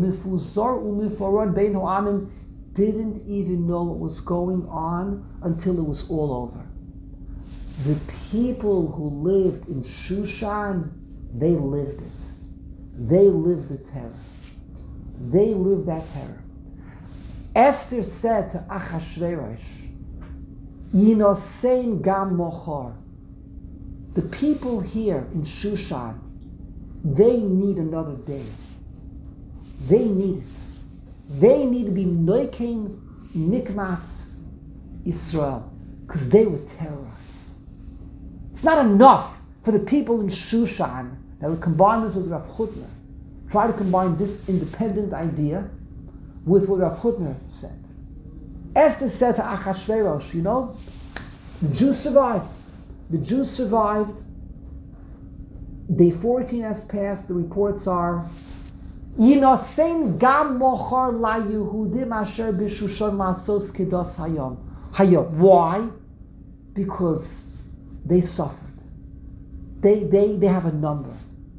[SPEAKER 1] didn't even know what was going on until it was all over. The people who lived in Shushan, they lived it. They lived the terror. They lived that terror. Esther said to Achashverosh, Yinosein gam mochor. The people here in Shushan, they need another day. They need it. They need to be Noikin Nikmas Israel, because they were terrorized. It's not enough for the people in Shushan that would combine this with Rav Hutner. Try to combine this independent idea with what Rav Hutner said. Esther said to Achashverosh, the Jews survived. The Jews survived. Day 14 has passed. The reports are, Yinosein gam mochar la Yehudim asher b'Shushan ma'asos kedos hayom. Why? Because they suffered. They have a number.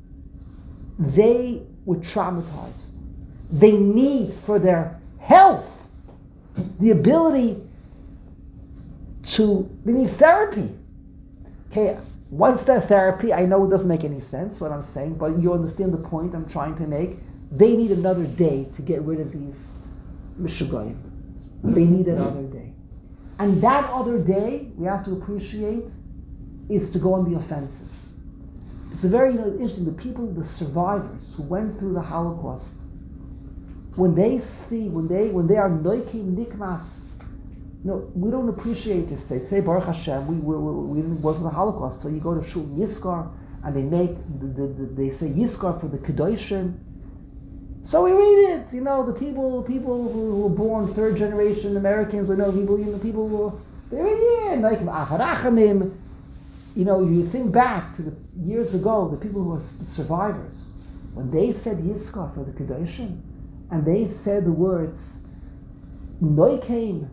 [SPEAKER 1] They were traumatized. They need for their health the ability they need therapy. Okay, once their therapy, I know it doesn't make any sense what I'm saying, but you understand the point I'm trying to make. They need another day to get rid of these Mishugoyim. They need another day. And that other day, we have to appreciate, is to go on the offensive. It's a very interesting, the survivors who went through the Holocaust, when they are Noikim Nikmas, we don't appreciate this. Say today, Baruch Hashem, we didn't go through the Holocaust. So you go to Shul Yizkar, and they say Yizkar for the Kedoshim. So we read it. The people who were born third generation Americans, or people who they read like Afarachamim. You think back to the years ago, the people who were survivors, when they said Yizkar for the Kedoshim, and they said the words Noikim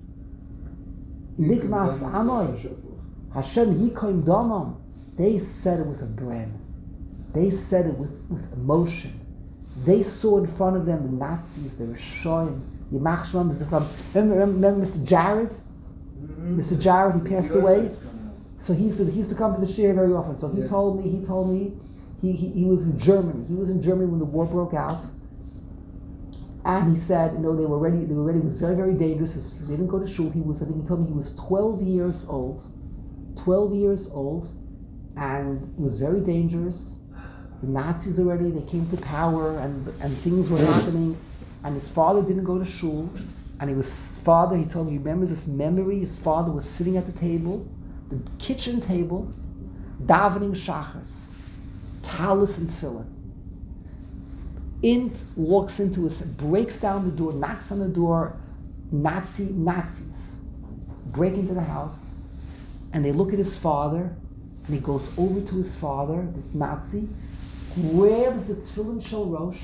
[SPEAKER 1] Nikmas Amoy, Hashem Yikoim Domam. They said it with a brim. They said it with emotion. They saw in front of them the Nazis, the Rishoyim, Yimach Shemam B'Zichram. Remember Mr. Jared? Mr. Jared, he passed away. So he used to come to the shir very often. So he told me he was in Germany. He was in Germany when the war broke out. And he said, they were ready. It was very, very dangerous. They didn't go to shul. He told me he was 12 years old. 12 years old. And it was very dangerous. The Nazis already, they came to power and things were happening. And his father didn't go to shul. And he told me, he remembers this memory. His father was sitting at the table, the kitchen table, davening shachas, talus and tefillin. Walks into breaks down the door, knocks on the door. Nazis break into the house, and they look at his father, and he goes over to his father, this Nazi, grabs the tefillin shel rosh,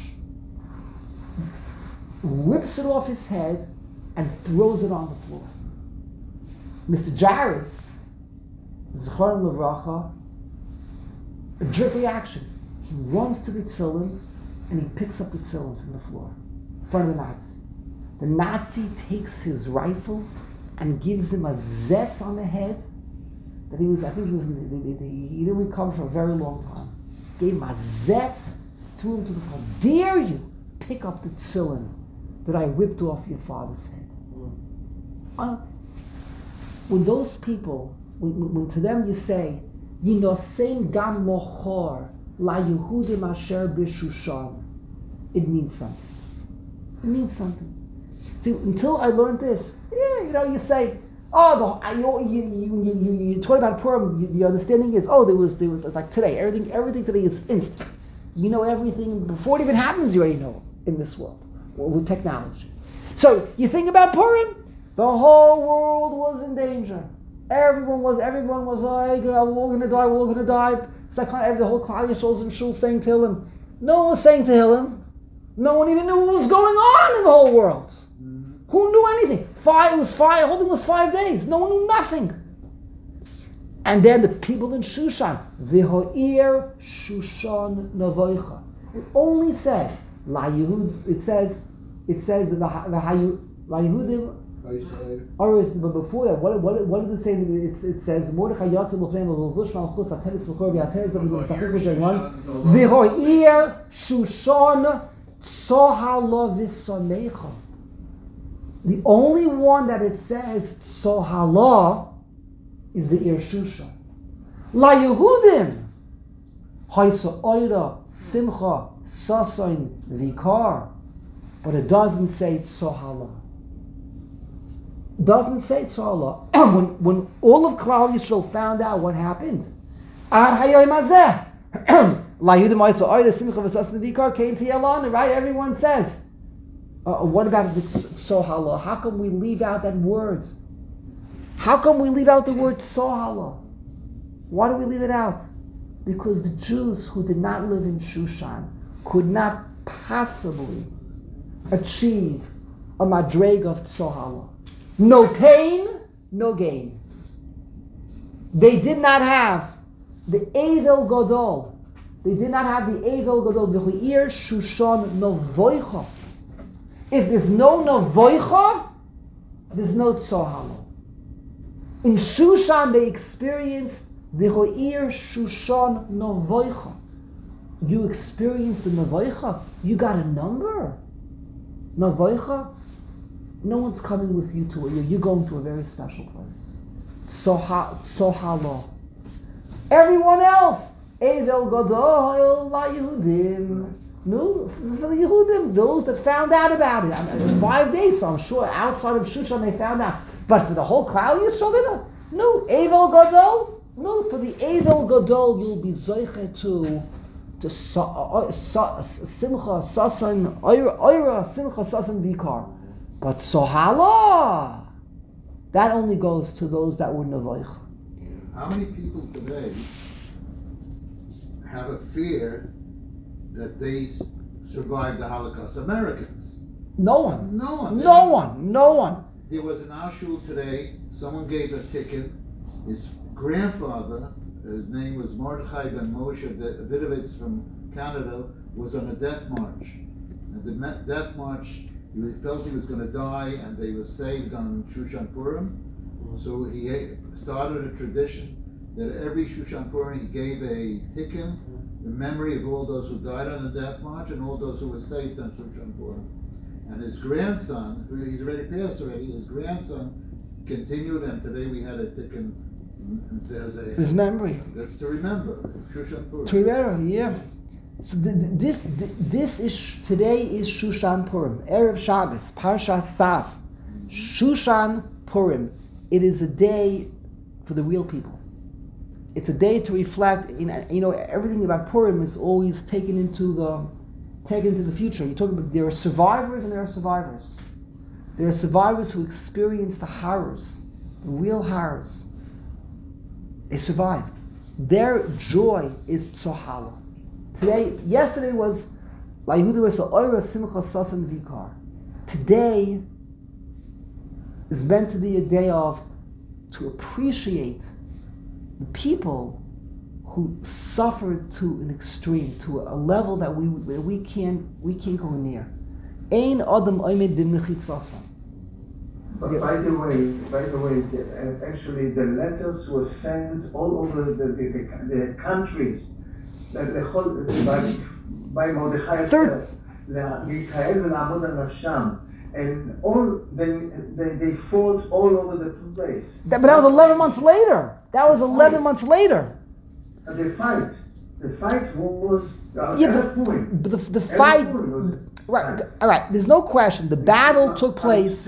[SPEAKER 1] rips it off his head, and throws it on the floor. Mr. Jared, Zechron Levracha, a jerk reaction. He runs to the tefillin, and he picks up the tefillin from the floor in front of the Nazi. The Nazi takes his rifle and gives him a zetz on the head that he didn't recover for a very long time. Gave him a zetz, threw him to the floor. Dare you pick up the tefillin that I ripped off your father's head? When those people, when to them you say, Yinosein gam mochor La Yehudim asher b'Shushan, it means something. It means something. See, until I learned this, you say, you talk about Purim. The understanding is, there was like today. Everything today is instant. You know everything before it even happens. You already know in this world. with technology. So you think about Purim, the whole world was in danger. Everyone was like, we're all gonna die. It's like the whole Klal Yisrael's in Shul saying Tehillim. No one was saying Tehillim. No one even knew what was going on in the whole world. Who knew anything? The whole thing was 5 days. No one knew nothing. And then the people in Shushan, V'ho'ir Shushan Navoicha. It only says, La Yehud, it says, La Yehudim, but before that, what does it say? It says, Mordechai Yosef L'fneim L'Lush Malchus HaTeres L'Chor V'Ateres V'ho'ir Shushan Tzohala V'Sonecha. The only one that it says Tzohala is the Ir Shushan. La Yehudim Haisa Oira Simcha Sasain Vikar, but it doesn't say Tzohala. Doesn't say Tzohala. when all of Klal Yisrael found out what happened, Ad Hayom Hazeh La Yehudim Haisa Oira Simcha Sasain Vikar came to Yalan, right? Everyone says. What about the Tzohala? How come we leave out that word? How come we leave out the word Tzohala? Why do we leave it out? Because the Jews who did not live in Shushan could not possibly achieve a madreg of Tzohala. No pain, no gain. They did not have the Evel Gadol. They did not have the Evel Gadol. V'hu'ir Shushan Novoicha. If there's no Navoicha, there's no Tzohala. In Shushan, they experienced V'ho'ir Shushan Navoicha. You experienced the Navoicha. You got a number. Navoicha. No one's coming with you to it. You're going to a very special place. Tzohala. Everyone else, Evel Gadol La Yehudim. No, for the Yehudim, those that found out about it. I mean, 5 days, so I'm sure outside of Shushan they found out. But for the whole Klal Yisrael, they don't. No, Evel Gadol. No, for the Evel Gadol, you'll be zoiche to Simcha Sasan Oira Simcha Sasan Vikar. But Tzohala, that only goes to those that were Navoicha.
[SPEAKER 4] How many people today have a fear that they survived the Holocaust? Americans.
[SPEAKER 1] No one.
[SPEAKER 4] No one.
[SPEAKER 1] No one.
[SPEAKER 4] There was an Ashul today, someone gave a ticket. His grandfather, his name was Mordechai Ben Moshe Vidovitz from Canada, was on a death march. And the death march, he felt he was going to die, and they were saved on Shushan Purim. So he started a tradition that every Shushan Purim he gave a tikkun in memory of all those who died on the death march and all those who were saved on Shushan Purim. And his grandson, he's already passed already, his grandson continued, and today we had a tikkun. His
[SPEAKER 1] memory.
[SPEAKER 4] That's to remember Shushan Purim.
[SPEAKER 1] To remember, yeah. So this is today is Shushan Purim, Erev Shabbos, Parsha Sav, Shushan Purim. It is a day for the real people. It's a day to reflect. Everything about Purim is always taken into the future. You talk about there are survivors and there are survivors. There are survivors who experience the horrors, the real horrors. They survived. Their joy is Tzohala. Yesterday was La Yehudim was Oira Simcha Sasan Vikar. Today is meant to be a day to appreciate the people who suffered to an extreme, to a level that we can't go near. Ein Adam Omed B'Mechitzasa.
[SPEAKER 9] But by the way, actually the letters were sent all over the countries. By Mordechai Michael ולעמוד על נפשם, and all they fought all over the place.
[SPEAKER 1] But that was 11 months later.
[SPEAKER 9] The fight was
[SPEAKER 1] point. But the fight. Right. All right. There's no question. The battle took place.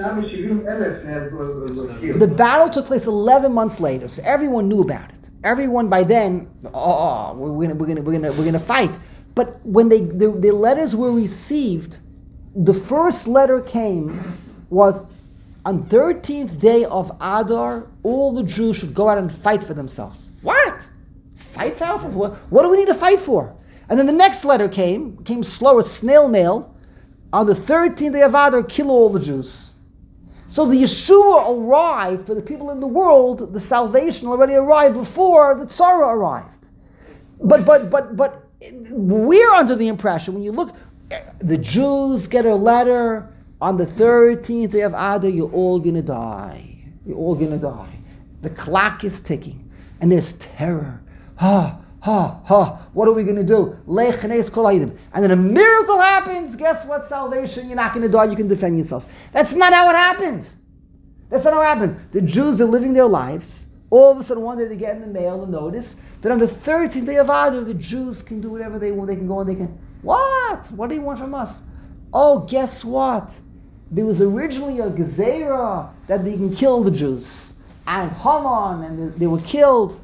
[SPEAKER 1] The battle took place 11 months later, so everyone knew about it. Everyone by then, we're gonna fight. But when the letters were received, the first letter came was on 13th day of Adar, all the Jews should go out and fight for themselves. What? Fight for ourselves? What do we need to fight for? And then the next letter came slow as snail mail. On the 13th day of Adar, kill all the Jews. So the Yeshua arrived for the people in the world, the salvation already arrived before the Tzara arrived. But we're under the impression, when you look, the Jews get a letter, on the 13th day of Adar, you're all going to die. You're all going to die. The clock is ticking. And there's terror. What are we going to do? And then a miracle happens. Guess what? Salvation. You're not going to die. You can defend yourselves. That's not how it happened. That's not how it happened. The Jews are living their lives. All of a sudden, one day they get in the mail a notice that on the 13th day of Adar, the Jews can do whatever they want. They can go and they can. What? What do you want from us? Oh, guess what? There was originally a gezerah that they can kill the Jews. And Haman, and they were killed.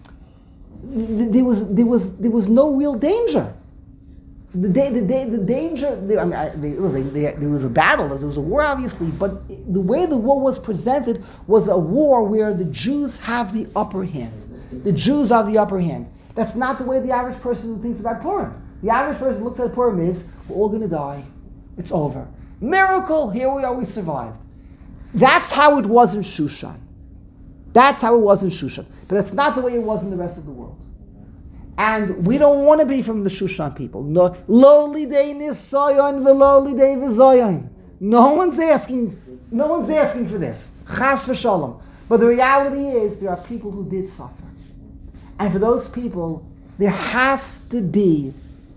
[SPEAKER 1] There was no real danger. The danger. There was a battle. There was a war, obviously. But the way the war was presented was a war where the Jews have the upper hand. The Jews have the upper hand. That's not the way the average person thinks about Purim. The average person looks at Purim is, we're all going to die. It's over. Miracle. Here we are. We survived. That's how it was in Shushan. That's how it was in Shushan. But that's not the way it was in the rest of the world. And we don't want to be from the Shushan people. No, lowly day nisayon velowly day v'zoyon. No one's asking for this. Chas v'shalom. But the reality is there are people who did suffer. And for those people, there has to be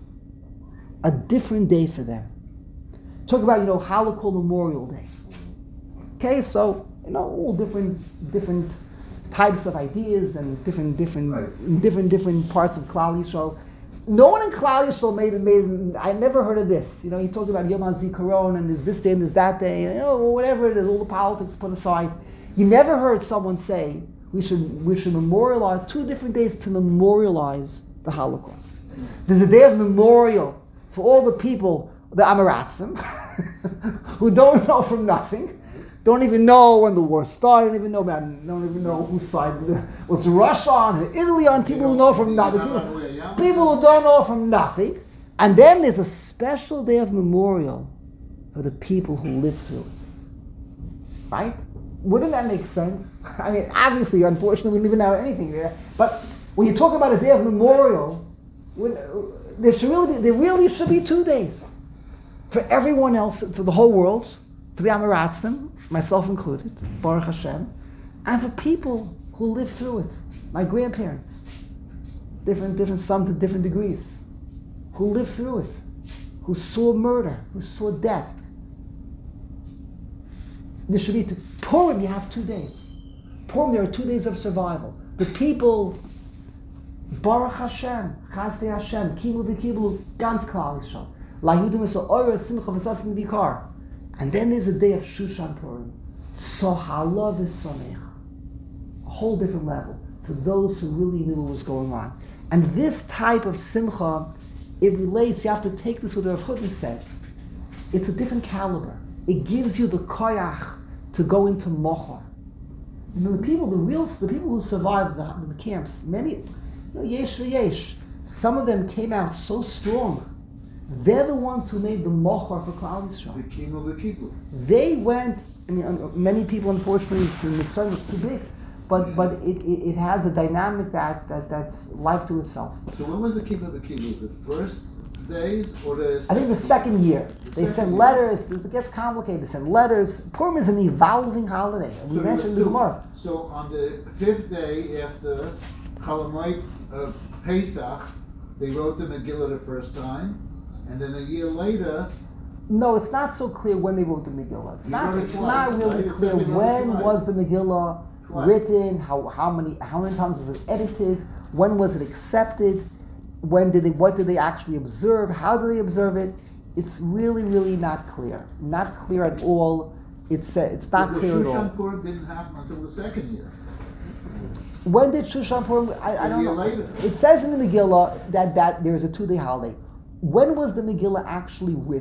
[SPEAKER 1] a different day for them. Talk about, Holocaust Memorial Day. Okay, so, all different types of ideas and different parts of Klal Yisrael. No one in Klal Yisrael made. I never heard of this. He talked about Yom HaZikaron and there's this day and there's that day, whatever it is, all the politics put aside. You never heard someone say we should memorialize 2 different days to memorialize the Holocaust. There's a day of memorial for all the people, the Amaratzim, who don't know from nothing. Don't even know when the war started. Don't even know whose side was Russia on, Italy on. People who know from nothing. People who don't know from nothing. And then there's a special day of memorial for the people who lived through it. Right? Wouldn't that make sense? I mean, obviously, unfortunately, we don't even have anything there. But when you talk about a day of memorial, there really should be 2 days for everyone else, for the whole world, for the Amaratzim, myself included, Baruch Hashem, and for people who lived through it, my grandparents, some to different degrees, who lived through it, who saw murder, who saw death. There should be Purim, you have 2 days. Purim, there are 2 days of survival. The people, Baruch Hashem, Chasdei Hashem, Kimu v'Kiblu, Ganz Klal Yisrael, Lahudim v'Sa'ora, Simcha v'Sasim v'Dikar. And then there's a day of Shushan Purim. Sohala v'Samech. A whole different level for those who really knew what was going on. And this type of Simcha, it relates, you have to take this what Rav Hutton said. It's a different caliber. It gives you the koyach to go into mochar. The people who survived the camps, many, yesh v'yesh, some of them came out so strong. They're the ones who made the mochar for Klal Yisrael. They went. Many people, unfortunately, the sun was too big, but it has a dynamic that's life to itself.
[SPEAKER 4] So when was the Kibbutz V'Kibbutz? The first days or the?
[SPEAKER 1] I think the second year. They sent letters. It gets complicated. They send letters. Purim is an evolving holiday. We mentioned the Gemara.
[SPEAKER 4] So on the 5th day after Chalamoid Pesach, they wrote the Megillah the first time, and then a year later.
[SPEAKER 1] No, it's not so clear when they wrote the Megillah. It's not really
[SPEAKER 4] right?
[SPEAKER 1] clear when was the Megillah written, how many times was it edited, when was it accepted, what did they actually observe, how did they observe it? It's really, really not clear. Not clear at all. It's not clear at all.
[SPEAKER 4] Shushan Purim didn't happen until the second year.
[SPEAKER 1] When did Shushan Purim? I don't know.
[SPEAKER 4] Later.
[SPEAKER 1] It says in the Megillah that there is a 2-day holiday. When was the Megillah actually written?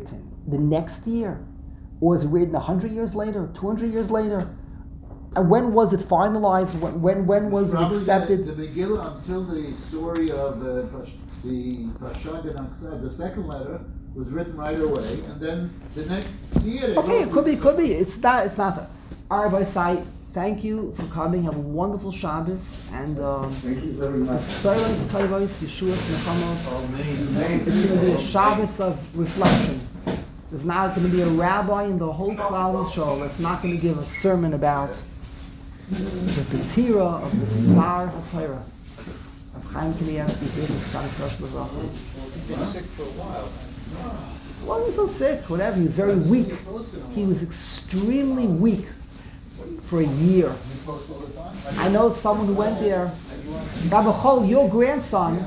[SPEAKER 1] the next year? Or was it written 100 years later, 200 years later? And when was it finalized? When was it
[SPEAKER 4] Probably
[SPEAKER 1] accepted?
[SPEAKER 4] The Megillah, until the story of the Pashag and Aksad, the second letter, was written right away, and then the next year...
[SPEAKER 1] Okay, it could be. It's not. All right, Sai, thank you for coming. Have a wonderful Shabbos, and
[SPEAKER 9] Thank you very much.
[SPEAKER 1] Silence, Tayvos, Yeshuas, Nechamos.
[SPEAKER 5] Amen.
[SPEAKER 1] It's going to be a Shabbos of reflection. There's not going to be a rabbi in the whole Klal Yisrael that's not going to give a sermon about the Petira of the Sar HaTorah of Chaim Kanievsky, Son of Rosh Hashanah.
[SPEAKER 3] He's been sick for a while.
[SPEAKER 1] He wasn't so sick, whatever. He was very weak. He was extremely weak for a year. I know someone who went there. Rabbi Chol, your grandson,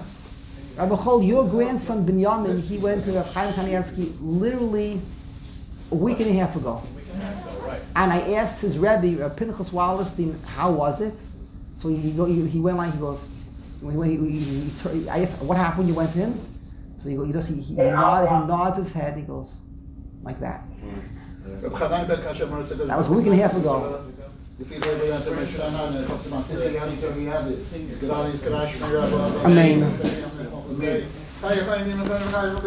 [SPEAKER 1] Binyamin, he went to Chaim Kanievsky literally a week and a half ago. And I asked his Rebbe, Pinchas Wallerstein, how was it? So he went like, he goes, I asked, what happened when you went to him? So he nods his head, he goes, like that. That was a week and a half ago. Amen.